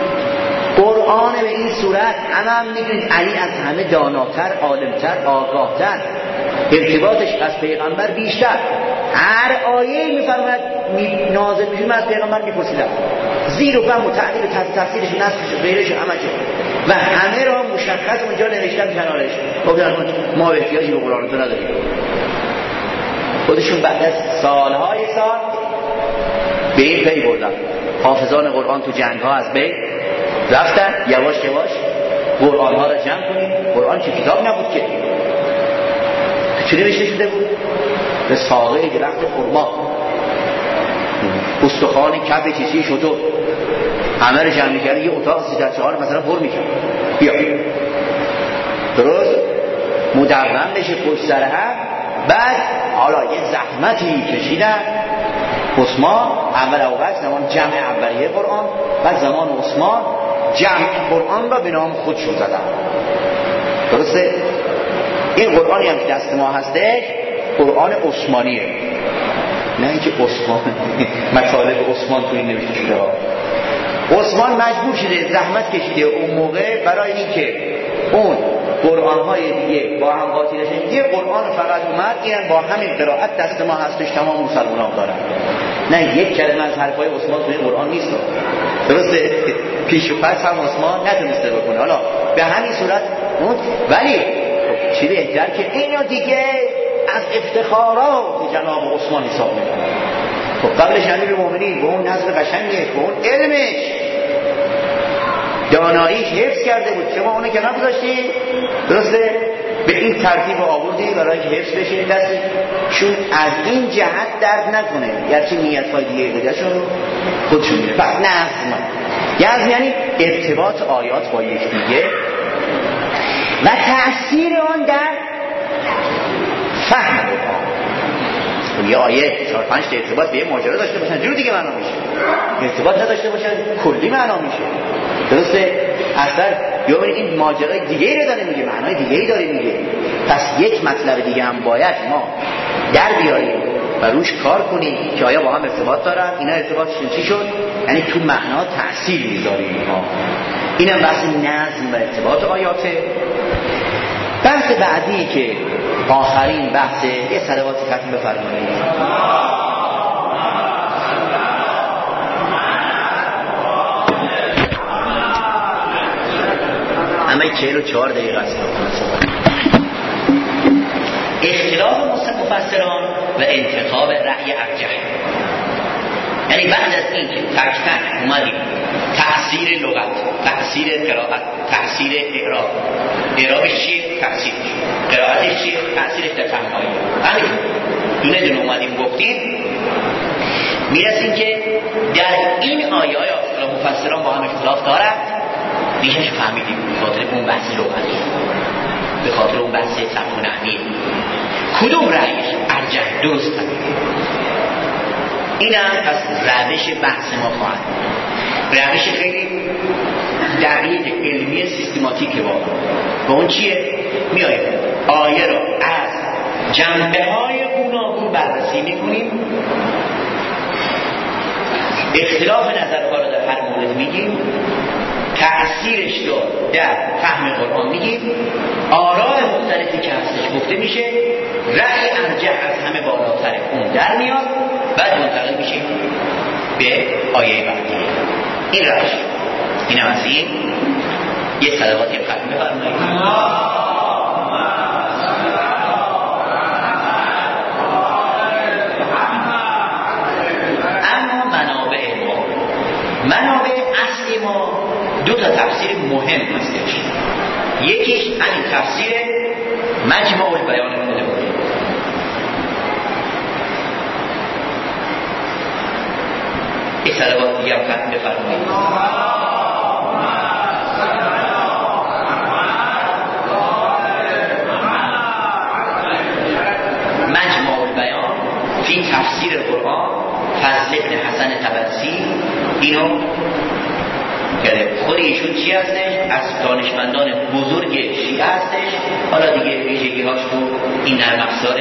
قرآن به این صورت همه هم میدونید علی از همه داناتر، عالمتر، آگاهتر، ارتباطش از پیغمبر بیشتر. هر آیه میفرماید می نازل میشه از پیغمبر میپرسیدم زیر و بم و تعدیل و تفسیرش و نسخش و غیرش و همه چه و همه را مشخص اونجا نوشتم کنارش. گفتن ما احتیاجی به قرآن تو نداریم. خودشون بعد از سالهای سال به این پی بردن. حافظان قرآن تو جنگ ها از بین رفتن، یواش یواش قرآن ها را جمع کنیم. قرآن که کتاب نبود که چی نوشته شده بود؟ به ساقه درخت خرما، استخوان کف چیزی شطور، همه رو جمع می‌کرد یه اتاق سیزده چهار مثلا پر می‌کرد. بیا درست مدرم بشه پشت سر هم. بعد حالا یه زحمتی کشیدن عثمان، اول اوقات زمان جمع اولیه قرآن، بعد زمان عثمان جمع قرآن را به نام خودشون زدن. درسته؟ این قرآنی هم که دست ما هستش قرآن عثمانیه، نه اینکه عثمان مطالب عثمان توی نوشته شده ها. عثمان مجبور شده زحمت کشیده اون موقع برای اینکه اون قرآن‌های دیگه با هم قاطی نشن. یه قرآن فقط اومد این با همین قرائت دست ما هستش تمام مسلمان‌ها دارن. نه یک کلمه از حرفای عثمان توی قرآن نیست. درسته پیش و پس هم عثمان نتونسته بکنه. حالا به همین صورت اون ولی چی بهتر که اینو دیگه از افتخارات جناب عثمان حساب میکنه. خب قبلش امیرالمومنین به اون نظر قشنگه، به اون علمش داناییش حفظ کرده بود، شما اونو که نگذاشتید درسته به این ترتیب آوردی برای که حفظ بشه دستی چون از این جهت درد نکنه گرچه نیت‌های دیگه بودشون خودشون میره. بعد نظم نظم یعنی ارتباط آیات با یکدیگه و تأثیر آن در فهم قرآن. یه آیه چهار پنج تا ارتباط به یه ماجرا داشته باشن جور دیگه معنا میشه، ارتباط نداشته باشن کلی معنا میشه. درسته؟ اصلا یا این ماجرای دیگه ای رو داره میگه، معنای دیگه ای داره میگه. پس یک مطلب دیگه هم باید ما در بیاریم و روش کار کنیم که آیا با هم ارتباط دارن، اینا ارتباطشون چی شد، یعنی تو معنا تأثیر میذاریم اینها. اینم بحث نظم و ارتباط آیاته. بحث بعدی که آخرین بحث یه صلواتی ختم بفرمایید. همه چهل و چهار دقیقه است. اختلاف مفسران و و انتخاب رأی ارجح. یعنی بعد از این که تک تک اومدیم تأثیر لغت، تأثیر قرائت، تأثیر اعراب، اعرابش چیه؟ تأثیر قرائتش چیه؟ تأثیرش در فهم‌های همین دونه دونه اومدیم گفتیم، میرسیم که در این آیه های مفسران با هم اختلاف دارد. میشش فهمیدیم به خاطر اون بحث لغتی، به خاطر اون بحث صرف و نحوی کدوم رأیش ارجح درست فهمیدیم. این هم پس روش بحث ما خواهد، روش خیلی دقیق علمی سیستماتیکه. واقعا و اون چیه؟ میاییم آیه را از جنبه های گوناگون بررسی میکنیم، اختلاف نظرها را در هر مورد میگیم، تأثیرش رو در فهم قرآن میگیم، آراء مختلفی که هستش گفته میشه، رأی ارجح از همه بالاتر اون در میاد، بعد منتقل میشیم به آیه بعدی. این روش. این هم از این یه صلواتی ختم بفرمایید. اما منابع ما، منابع اصلی ما دو تا تفسیر مهم هستش. یکیش همین تفسیر مجمع البیان خودمونه. این صلوات دیگه هم ختم بفرمایید. مجمع البیان فی تفسیر قرآن، فضل ابن حسن طبرسی اینو کرده. خود ایشون چی هستش؟ از دانشمندان بزرگ شیعه هستش. حالا دیگه ویژگی هاش تو این نرم افزار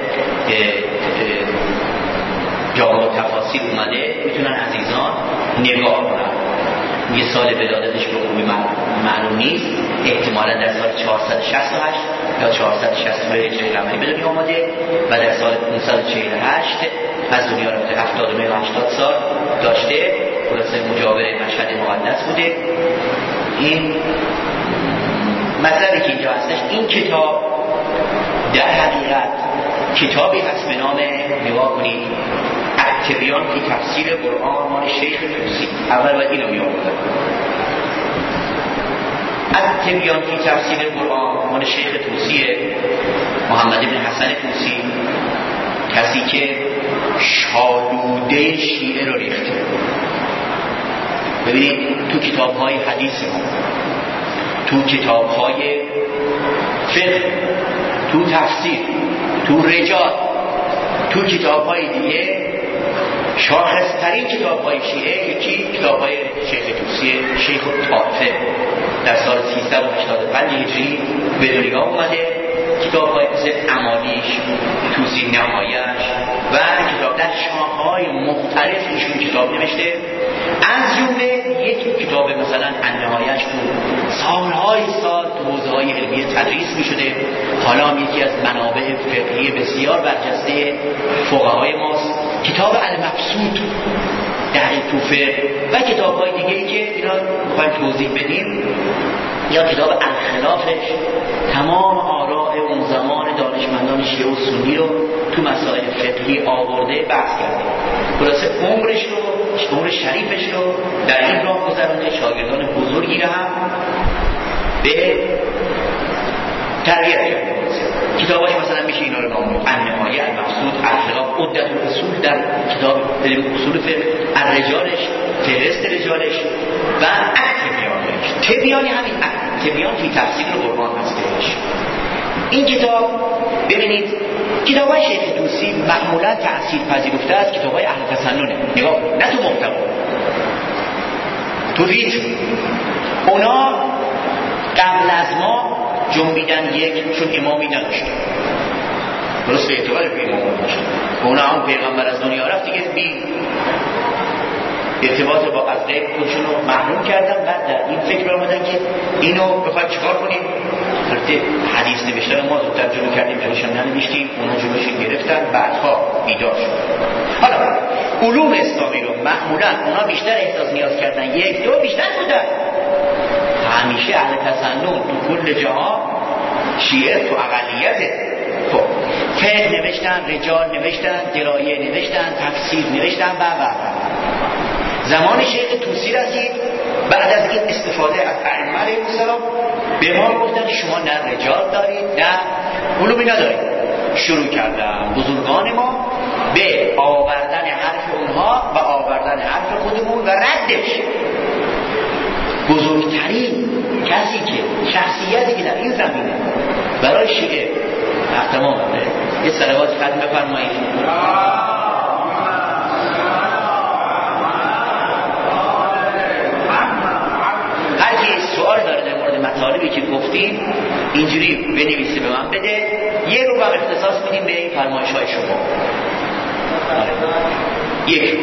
جامع تفاسیر اومده، میتونن عزیزان نگاه کنن. یه سال ولادتش به خوبی معلوم نیست، احتمالا در سال چهارصد و شصت و هشت یا چهارصد و شصت و هشت هجری قمری به دنیا آمده و در سال پانصد و چهل و هشت از دنیا رفته. هفتاد و هشتاد سال داشته، خلاصه مجاور مشهد مقدس بوده. این مطلبی که اینجا هستش، این کتاب در حقیقت کتابی هست به نام، نگاه کنید، التبیان فی تفسیر قرآن مال شیخ توسی. اول باید اینو می‌آوردن. التبیان فی تفسیر قرآن مال شیخ توسیه، محمد بن حسن توسی، کسی که شالوده شیعه رو ریخته. ببینید تو کتاب‌های حدیث ما، تو کتاب‌های فقه، تو تفسیر، تو رجال، تو کتاب‌های دیگه، شاخص‌ترین کتاب‌های شیعه یکی کتاب‌های شیخ توسی، شیخ الطائفه، در سال سیصد و هشتاد و پنج هجری به دنیا اومده. کتاب‌های مثل امالیش، توسی نهایش و کتاب در شاخه‌های مختلف ایشون کتاب نوشته. از جمله یک کتاب مثلا النهایش تو سالهای سال تو حوزه‌های علمی تدریس می‌شده. حالا هم یکی از منابع فقهی بسیار برجسته فقهای ماست. کتاب المبسوط در تو فقه و کتاب‌های دیگه‌ای که اینا می‌خوایم توضیح بدیم، یا کتاب الخلافش تمام آراء اون زمان دانشمندان شیعه و سنی رو تو مسائل فقهی آورده، بحث کرده. خلاصه عمرش رو، عمر شریفش رو در این راه گذرانده. شاگردان بزرگی رو هم به تربیت کرده. کتابایی مثلا میشه اینا رو نام برد: النهایه، المقصود، الخلاف، عدت الاصول در کتاب علم اصول فقه، الرجالش، فهرست رجالش و التبیانش. تبیانی همین تبیان فی تفسیر قرآن هستش. این کتاب ببینید کتابای شیخ توسی معمولا تأثیر پذیرفته از کتابای اهل تسننه. نگاه نه تو محتوا، تو ریتم. اونا قبل از ما جنبیدن یک، چون امامی نداشت، درست به اعتبار به امام نداشت. اونا هم پیغمبر از دنیا رفت دیگه، بی ارتباط با از غیب خودشون رو محروم کردن. بعد در این فکر آمدن که اینو بخواید چیکار کنیم. البته حدیث نوشتن ما زودتر جلو کردیم، جلوشم ننوشتیم، اونا جلوشون گرفتن، بعدها بیدار شد. حالا علوم اسلامی رو معمولا اونا بیشتر احساس نیاز کردن، یک دو بیشتر بودن. همیشه اهل تسنن تو کل جهان، شیعه تو اقلیته. خب فقه نوشتن، رجال نوشتن، درایه نوشتن، تفسیر نوشتن و و زمان شیخ طوسی رسید. بعد از این استفاده از ائمه علیهم السلام به ما گفتن شما نه رجال دارید نه علومی ندارید. شروع کردن بزرگان ما به آوردن حرف اونها و آوردن حرف خودمون و ردش. بزرگترین کسی که شخصیتی که در این زمینه برای شیعه تمام یه صلوات ختم بفرمایید. هر کی سوال داره در مورد مطالبی که گفتیم اینجوری بنویسه به من بده، یه رو هم اختصاص میدیم به این فرمایش‌های شما. یک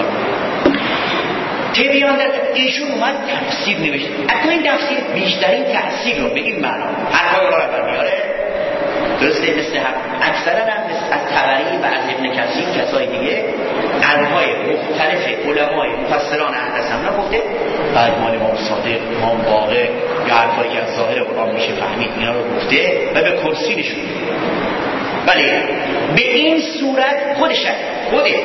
تبیان در ایشون اومد تفسیر نوشت. اگه این تفسیر بیشترین تأثیر رو به این معنا حرفای را برمیاره، درسته؟ مثل اکثرا هم از طبری و از ابن کثیر کسای دیگه حرفای مختلف علمای مفسران اهل سنت گفته. بعد مال امام صادق، امام باقر یا حرفایی که از ظاهر قرآن میشه فهمید اینا رو گفته و به کرسی نشون. ولی به این صورت خودش خوده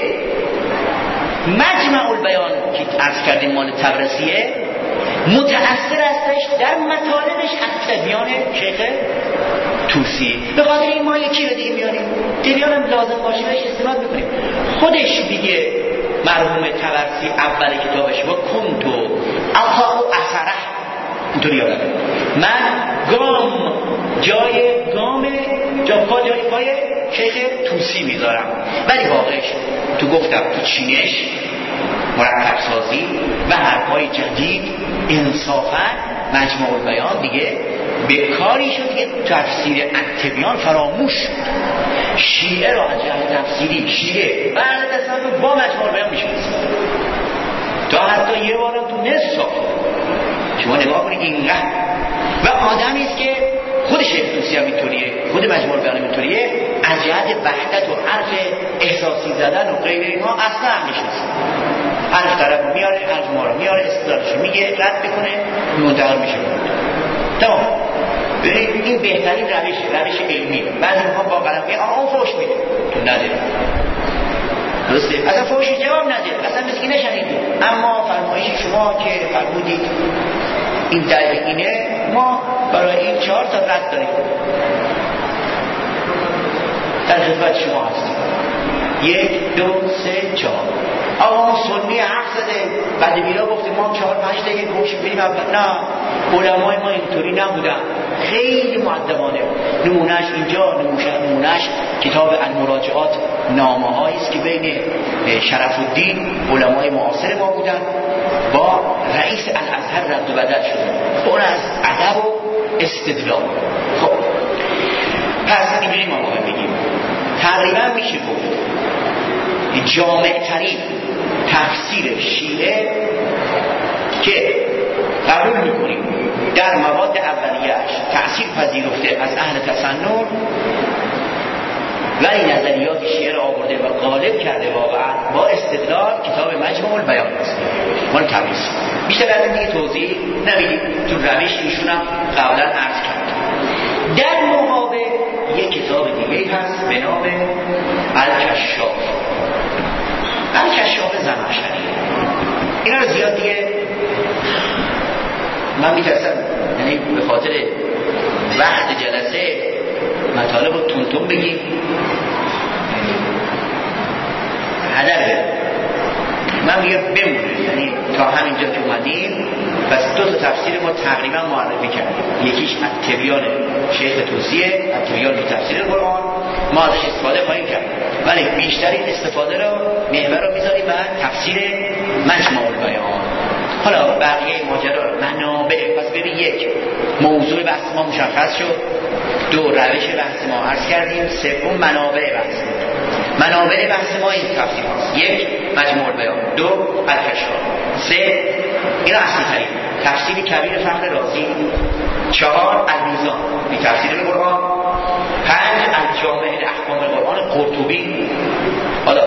مجمع البیان که عرض کردیم مال طبرسیه متأثر هستش در مطالبش از تبیان شیخ طوسی. به خاطر این ما یکی رو دیگه میاریم تبیان هم لازم باشه بهش استناد میکنیم. خودش دیگه مرحوم طبرسی اول کتابش با کنتو اطاع اثره اینطوری یادم من گام جای گام جا پا جای پای شیخ طوسی میذارم، ولی واقعش تو گفتم تو چینش مرکب سازی و حرفای جدید انصافا مجموع البیان دیگه به کاری شد که تفسیر التبیان فراموش شد. شیعه را از جهت تفسیری شیعه بعد تصور با مجموع البیان میشناسید تا حتی یه بارم تو نصف ساخت. شما نگاه کنید اینقدر و آدمی است که خود شیخ طوسی هم اینطوریه، خود مجموع البیان اینطوریه، از جهت وحدت و حرف احساسی زدن و غیر اینها اصلا هم نشناسید. حرف طرف میاره، حرف ما رو میاره، استدلالش میگه، رد میکنه، منتقل میشه. تمام. ببینید این بهترین روش روش علمی. بعضی میخوام با قلم میگه آقا اون فوش میده تو نده. درسته؟ اصلا فوشی جواب نده، اصلا مسکی نشنیدید. اما فرمایش شما که فرمودید این دلیل اینه، ما برای این چهار تا رد داریم در خدمت شما هستیم. یک دو سه چهار. آقا سنی حرف زده بعد بیرا گفته ما چهار پنج دقیقه گوش بریم. نه، علمای ما اینطوری نبودن، خیلی مؤدبانه. نمونهش اینجا، نمونهش کتاب المراجعات، نامه هایی است که بین شرف الدین علمای معاصر ما بودن با رئیس الازهر رد و بدل شده، پر از ادب و استدلال. خب پس اینجوری ما باید بگیم تقریبا میشه گفت جامع ترین تفسیر شیعه که قبول میکنیم در مواد اولیه‌اش تأثیر پذیرفته از اهل تسنن ولی نظریات شیعه را آورده و غالب کرده واقعا با استدلال کتاب مجموع البیان است. مال تبریزی. بیشتر از این دیگه توضیح نمیدیم، تو روش ایشون هم قبلا عرض کرد. در مقابل یک کتاب دیگه هست به نام الکشاف. الکشاف زمخشری. اینا رو زیاد دیگه من میترسم، یعنی به خاطر وقت جلسه مطالب رو تون تون بگیم هدر من میگه بمونه، یعنی تا همینجا که اومدیم بس دو تا تفسیر ما تقریبا معرفی کردیم. یکیش التبیان شیخ طوسیه، التبیان به تفسیر قرآن، ما ازش استفاده خواهیم کرد، ولی بیشترین استفاده رو محور رو میذاریم و تفسیر مجموع البیان. حالا بقیه ماجرا منابع. پس ببین یک موضوع بحث ما مشخص شد، دو روش بحث ما عرض کردیم، سوم منابع بحث. منابع بحث ما این تفسیر هست: یک مجموع البیان، دو الکشاف، سه این اصلی ترین تفسیر کبیر فخر رازی، چهار المیزان به تفسیر قرآن، پنج الجامع احکام قرآن قرطبی. حالا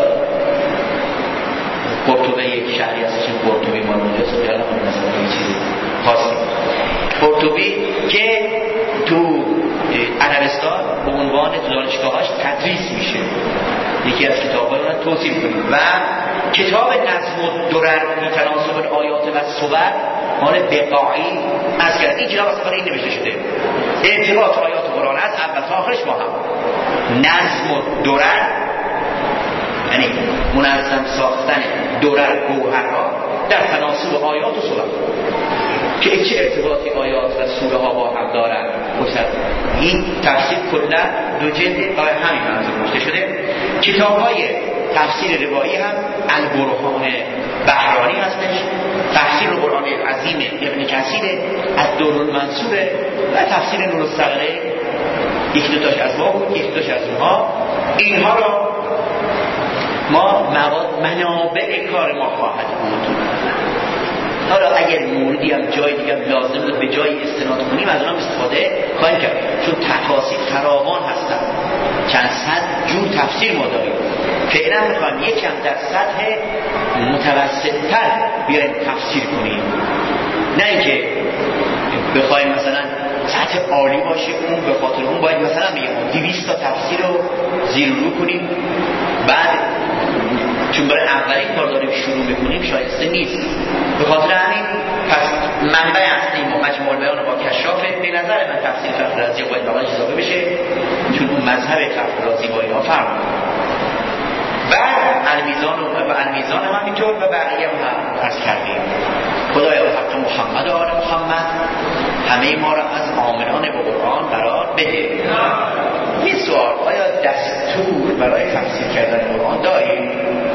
قرطبی یک شهری هست چون قرطبی ما اونجاست، خیلی مثلا یه چیزی خاصی. قرطبی که تو عربستان به عنوان دانشگاهاش تدریس میشه. یکی از کتاب‌ها رو توصیف کنیم و کتاب نظم الدرر فی تناسب الآیات و الصور مال بقاعی از کرد. این کتاب اصلا این نوشته شده ارتباط آیات قرآن از اول تا آخرش با هم. نظم الدرر یعنی منظم ساختن درر گوهرها در تناسب آیات و سور که چه ارتباطی آیات و سوره ها با هم دارن. این تفسیر کلا دو جلد برای همین منظور نوشته شده. کتاب های تفسیر روایی هم البرهان بحرانی هستش، تفسیر قرآن عظیم ابن کثیر از دورالمنصور و تفسیر نور الصغرى یک دو تاش از ما بود، یک دو تاش از اونها. اینها را ما مواد منابع کار ما خواهد بود. حالا اگر موردی هم جای دیگه لازم بود به جای استناد کنیم از اونها استفاده خواهیم کرد، چون تفاسیر فراوان هستن، چند صد جور تفسیر ما داریم. فعلا میخوایم یکم در سطح متوسط‌تر بیایم تفسیر کنیم، نه اینکه بخوایم مثلا سطح عالی باشه اون به خاطر اون باید مثلا بگیم دویست تا تفسیر رو زیر رو کنیم. بعد چون برای اولین کار داریم شروع میکنیم شایسته نیست. به خاطر همین پس منبع اصلی ما مجموع البیان با کشافه. به نظر من تفسیر فخر رازی باید بقیش اضافه بشه، چون اون مذهب فخر رازی با اینها فرق میکنه. بعد المیزان و المیزان هم همینطور و بقیه هم عرض کردیم. خدایا حق محمد و آل محمد همه ما را از آمنان به قرآن قرار بده. این سوال آیا دستور برای تفسیر کردن قرآن داریم؟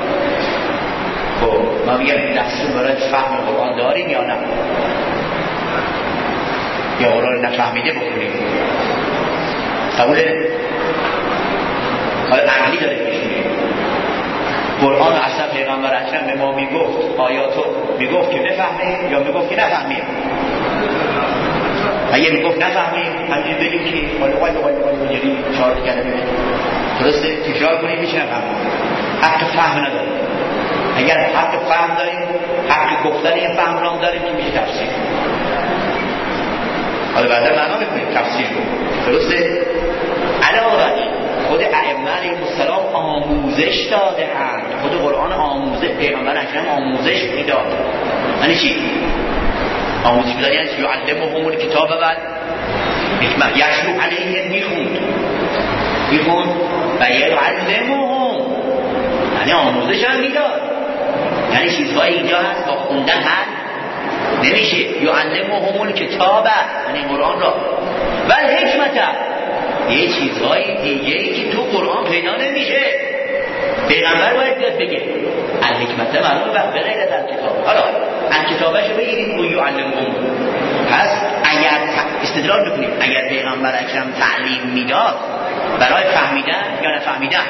خب ما میگم دستور برای فهم قرآن داریم یا نه؟ یا قرآن نفهمیده بکنیم؟ قبوله؟ حالا عقلی داره پیش میره. قرآن اصلا پیغمبر اکرم به ما میگفت آیاتو میگفت که بفهمیم یا میگفت که نفهمیم؟ اگه میگفت نفهمیم همین بگیم که حالا قاید قاید قاید اونجوری چهار کلمه درسته تکرار کنیم هیچ نفهمیم. حق فهم نداریم. اگر حق فهم داریم حق گفتن این فهم رام داریم که میشه تفسیر. حالا بعدا معنا میکنیم تفسیر رو درسته. علاوه خود ائمه علیهم السلام آموزش داده اند. خود قرآن آموزش پیغمبر اکرم آموزش میداد. یعنی چی؟ آموزش میداد یعنی یعلمهم الکتاب و حکمت. یتلو علیهم میخوند میخوند و یعلمهم یعنی آموزش هم میداد. یعنی چیزهای اینجا هست با خوندن حل نمیشه. یعلمهم الکتاب یعنی قرآن را و حکمت یه چیزهای دیگه ای که تو قرآن پیدا نمیشه. پیغمبر باید بیاد بگه الحکمت معلوم وقت به غیر از کتاب. حالا الکتابشو بگیریم و یعلمهم. پس اگر استدلال بکنیم اگر پیغمبر اکرم تعلیم میداد برای فهمیدن یا نفهمیدن،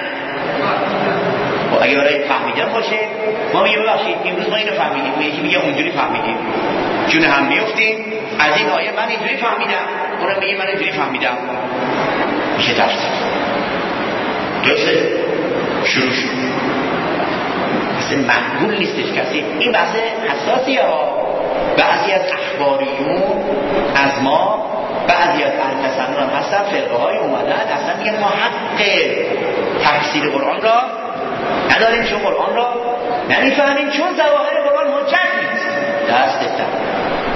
و اگر برای فهمیدن باشه ما میگه ببخشید امروز ما اینو فهمیدیم، اون یکی میگه اونجوری فهمیدیم، چون هم میفتیم از این آیه من اینجوری فهمیدم اونم میگه من اینجوری فهمیدم، میشه تفسیر. درسته؟ شروع شد مثل مقبول نیستش کسی. این بحث حساسی ها. بعضی از اخباریون از ما بعضی از اهل هم هستن فرقه های اومدن اصلا میگن ما حق تفسیر قرآن را نداریم چون قرآن را نمیفهمیم چون ظواهر قرآن حجت نیست. دست دفتر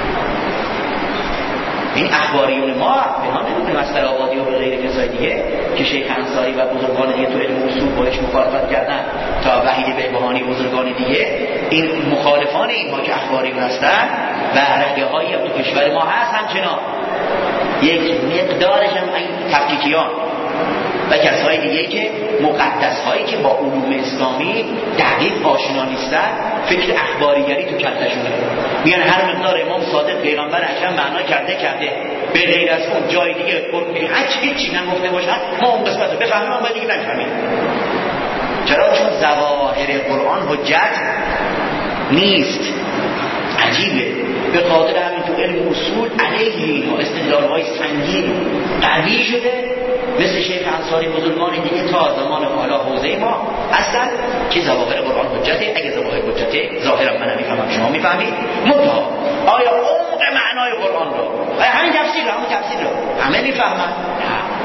این اخباریون ما به هم نمیدونیم از آبادی و به غیر کسای دیگه که شیخ انصاری و بزرگان دیگه تو علم اصول باش مخالفت کردن تا وحید بهبهانی بزرگان دیگه، این مخالفان اینها که اخباریون هستن و رگه هایی تو کشور ما هست همچنان یک مقدارش هم این تفکیکیان و کسای دیگه که مقدس هایی که با علوم اسلامی دقیق آشنا نیستن فکر اخباریگری تو کلتشونه. میگن هر مقدار امام صادق پیغمبر اکرم معنا کرده کرده به غیر از اون جای دیگه هیچ هیچی نگفته باشن ما اون قسمت رو بفهمیم اما دیگه نفهمیم. چرا؟ چون ظواهر قرآن حجت نیست. عجیبه. به خاطر همین تو علم اصول علیه اینها استدلال‌های سنگین قوی شده مثل شیخ انصاری بزرگان دیگه تا زمان حالا حوزه ما هستن که ظواهر قرآن حجته. اگه ظواهر حجته ظاهرا من نمیفهمم شما میفهمید. منتها آیا عمق معنای قرآن رو آیا همین تفسیر رو همون تفسیر رو همه میفهمن؟ نه.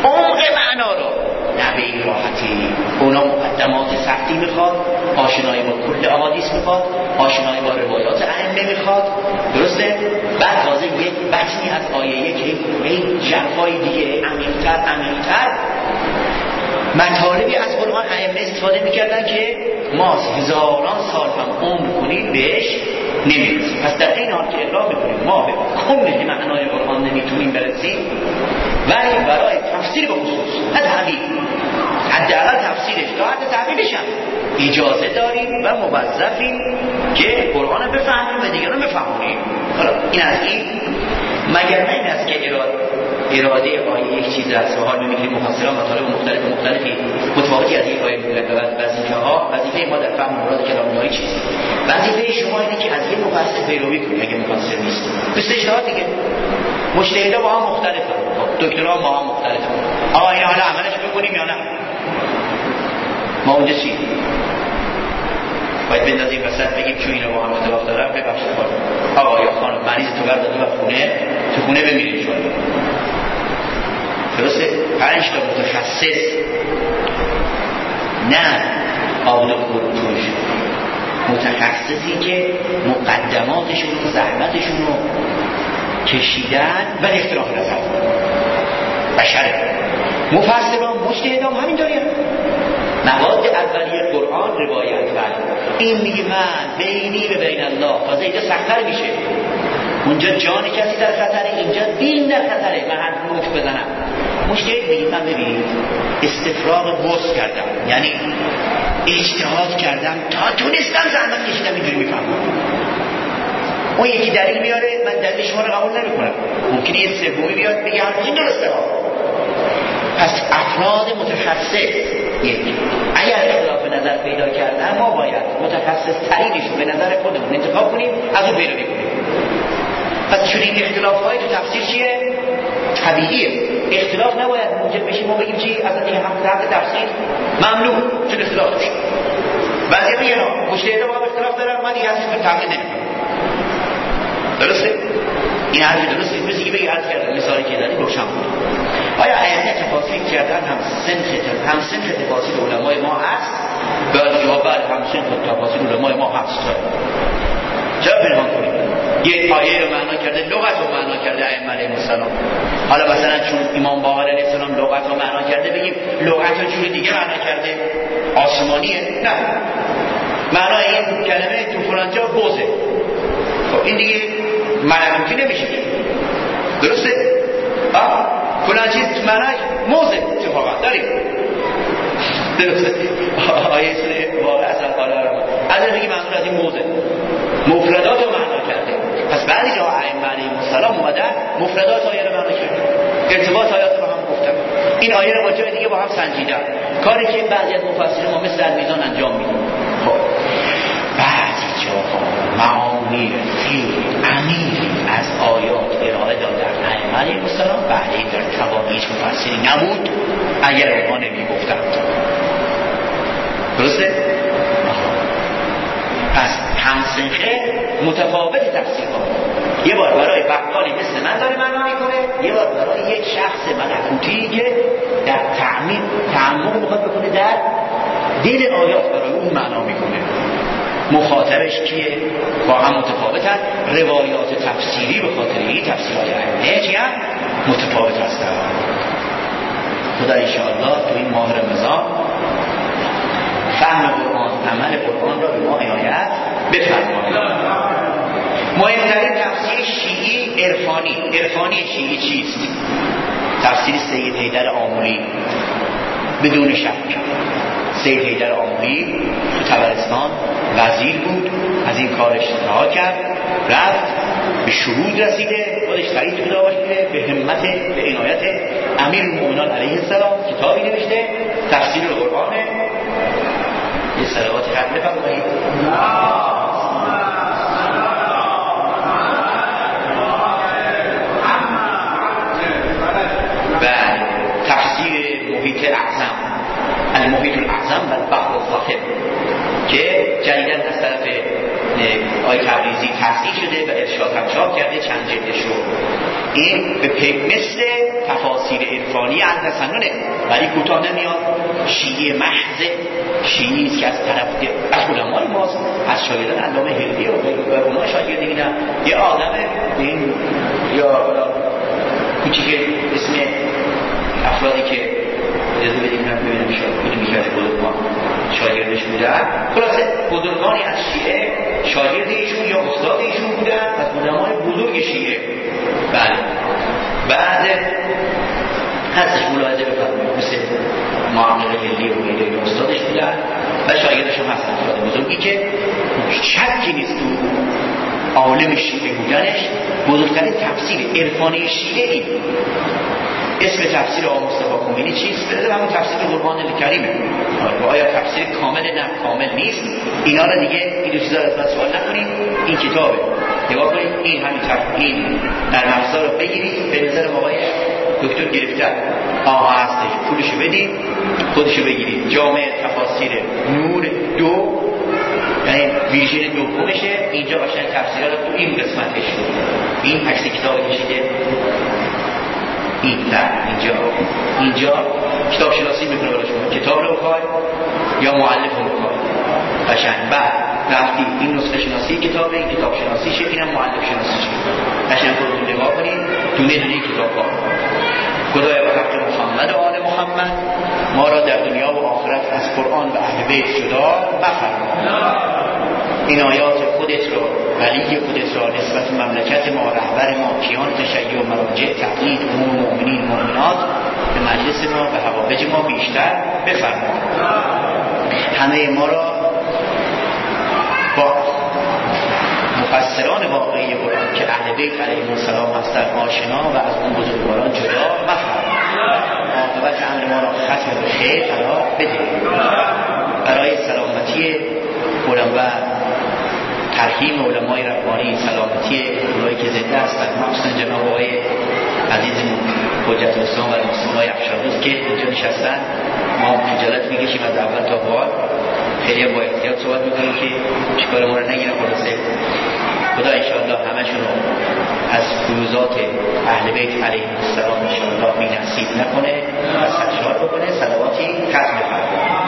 عمق معنا رو نه به این راحتی. اونا مقدمات سختی میخواد، آشنایی با کل احادیث میخواد، آشنایی با روایات ائمه میخواد، درسته؟ بعد تازه یک بطنی از آیه که این جنبه‌های دیگه عمیق‌تر عمیق‌تر مطالبی از قرآن ائمه استفاده میکردن که ما هزاران سال هم عمر کنیم بهش نمیرسیم. پس در این حال که اقرار میکنیم ما به کل معنای قرآن نمیتونیم برسیم، ولی برای تفسیر به خصوص نه تعبیر، حداقل تفسیرش تا حد تعبیرش هم اجازه داریم و موظفیم که قرآن رو بفهمیم و دیگران بفهمونیم. حالا این از این، مگر نه این است که اراده اراده آیه یک چیز است و حال می‌بینیم مفسران مطالب مختلف مختلفی متفاوتی از این آیه می‌گویند و وظیفه ها وظیفه ما در فهم مراد کلام الهی چیست؟ وظیفه شما اینه که از یک مفسر پیروی کنید اگه مفسر نیست. مثل اجتهاد دیگه، مجتهدها با هم مختلفن، دکترها با هم مختلفن. آقا اینا حالا عملش بکنیم یا نه؟ ما اونجا چی؟ باید بندازیم وسط بگیم چون اینا با هم اختلاف دارن ببخشید آقا یا خانم مریض تو برداده و خونه تو خونه بمیرید شما. درسته؟ پنج تا متخصص نه آبود و کروتوش، متخصصی که مقدماتشون و زحمتشون رو کشیدن و اختلاف نظر بشره. مفسران مجتهدان همین داریم. مواد اولیه قرآن روایت کرد، این میگه من بینی و بین الله، تازه اینجا سخت‌تر میشه. اونجا جان کسی در خطره، اینجا دین در خطره. من هر نوک بزنم مشکل دیگه من ببینید استفراغ بوس کردم، یعنی اجتهاد کردم تا تونستم زحمت کشیدم اینجوری میفهمم. اون یکی دلیل میاره من دلیل شما رو قبول نمیکنم، ممکنه یه سومی بیاد بگه این درسته ها. پس افراد متخصص یک اگر اختلاف نظر پیدا کردن ما باید متخصص ترینش به نظر خودمون انتخاب کنیم، از اون پیروی کنیم. پس چون این اختلاف‌های تو تفسیر چیه؟ طبیعیه. اختلاف نباید موجب بشه ما بگیم چی اصلا این هم طرف تفسیر ممنوع چون اختلاف داشت. بعضی میگن مجتهدها با اختلاف دارن من دیگه ازش تقلید نمی‌کنم. درسته؟ این حرف درسته. مثل که بگی عرض کردم مثالی که دادی روشن بود. آیا ائمه تفاسیر کردن هم سنخ هم سنخ تفاسیر علمای ما هست؟ باید جواب هم سنخ تفاسیر علمای ما هست. چرا پنهان کنیم؟ یه آیه رو معنا کرده، لغت رو معنا کرده ائمه علیهم السلام. حالا مثلا چون امام باقر علیه السلام لغت رو معنا کرده بگیم لغت رو جوری دیگه معنا کرده آسمانیه؟ نه. معنای این کلمه تو فلان جا بوزه. خب این دیگه معنی نمیشه. درسته؟ آه فلان چیز معنیش موزه اتفاقا داریم. درسته؟ آیه سوره واقع اصلا حالا رو از این بگیم منظور از این موزه مفردات رو معنا کرده. پس بعضی جا ائمه علیهم السلام اومدن مفردات آیه رو معنا کردن، ارتباط آیات رو هم گفتن، این آیه رو با جای دیگه با هم سنجیدن، کاری که بعضی از مفسرین ما مثل در میزان انجام میدن. خب بعضی جاها معانی خیلی عمیقی از آیات ارائه دادن ائمه علیهم السلام بعدی در توان هیچ مفسری نبود اگر اونها نمیگفتند. درسته؟ پس همسنخه متفاوت تفسیر ها. یه بار برای بقالی مثل من داره معنا میکنه، یه بار برای یک شخص ملکوتی که در تعمیم تعمق میخواد بکنه در دل آیات برای اون معنا میکنه. مخاطبش کیه؟ با هم متفاوتن. روایات تفسیری به خاطر این تفسیرهای ائمه چی هم متفاوت هستن. خدا انشاءالله تو این ماه رمضان فهم قرآن، عمل قرآن را به ما عنایت بفرماید. مهمترین تفسیر شیعی عرفانی. عرفانی شیعی چیست؟ تفسیر سید حیدر آمولی بدون شک. سید حیدر آمولی تو طبرستان وزیر بود، از این کارش رها کرد، رفت به شهود رسیده، خودش تایید شده باشه به همت به عنایت امیرالمومنین علیه السلام کتابی نوشته تفسیر قرآن. یه صلوات حد بفرمایید. و تفسیر محیط اعظم المحیط الاعظم و البحر الظاهر که جدیداً از طرف آقای تبریزی تصحیح شده و ارشاد هم چاپ کرده چند جلدش رو. این به پی مثل تفاسیر عرفانی اهل‌سننه ولی کوتاه نمیاد، شیعه محض، شیعی است که از طرف از علمای ماست، از شاگردان علامه هندی و اونها شاگردی نه، یه آدم این یا کوچیک اسم افرادی که اجازه بدید من ببینم شاگردی میکرده بزرگان شاگردش بودن، خلاصه بزرگانی از شیعه شاگرد ایشون یا استاد ایشون بودن، از علمای بزرگ شیعه. بله بعد هستش ملاحظه بفرمایید مثل معامل هلی و میده یا استادش بودن و شاگردش هم هستن افراد بزرگی که شکی نیست تو عالم شیعه بودنش. بزرگترین تفسیر عرفانی شیعه این اسم تفسیر آقا مصطفی خمینی چیست؟ بذار همون تفسیر قرآن کریمه. آیا تفسیر کامل؟ نه کامل نیست. اینا رو دیگه این دو چیزا رو از من سوال نکنید. این کتابه نگاه کنید، این همین تفسیر در مفصل رو بگیرید، به نظر آقای دکتر گرفتن آها هستش، پولشو بدید خودشو بگیرید. جامع تفاسیر نور دو یعنی ویژن دومشه، اینجا قشنگ تفسیرها رو تو این قسمتش این عکس کتاب کشیده این نه اینجا اینجا کتاب شناسی میکنه برای شما، کتاب رو بخوای یا مؤلف رو بخوای قشنگ. بعد رفتی این نسخه شناسی کتابه، این کتاب شناسیشه، اینم مؤلف شناسیشه، قشنگ خودتون نگاه کنید دونه دونه کتاب ها. خدایا به حق محمد و آل محمد ما را در دنیا و آخرت از قرآن و اهل بیت جدا مفرما. این آیات خودت را ولی خودت را نسبت مملکت ما، رهبر ما، کیان تشیع و مراجع تقلید امور مؤمنین مؤمنات به مجلس ما و حوابج ما بیشتر بفرما. همه ما را با مفسران واقعی قرآن که اهل بیت علیهم السلام هستند آشنا و از اون بزرگواران جدا مفرما. عاقبت امر ما را ختم به خیر قرار بده. برای سلامتی علما، ترحیم علمای ربانی، سلامتی اونایی که زنده هستند، مخصوصا جناب آقای عزیزمون حجت الاسلام و المسلمین افشاردوست که اینجا نشستن، ما خجالت میکشیم از اول تا بعد، خیلی با احتیاط صحبت میکنیم که چیکار ما رو نگیرن. خلاصه خدا انشاءالله همشون رو از فیوزات اهل بیت علیهم السلام انشاءالله بی نصیب نکنه و سرشار بکنه. صلواتی ختم فرمایید.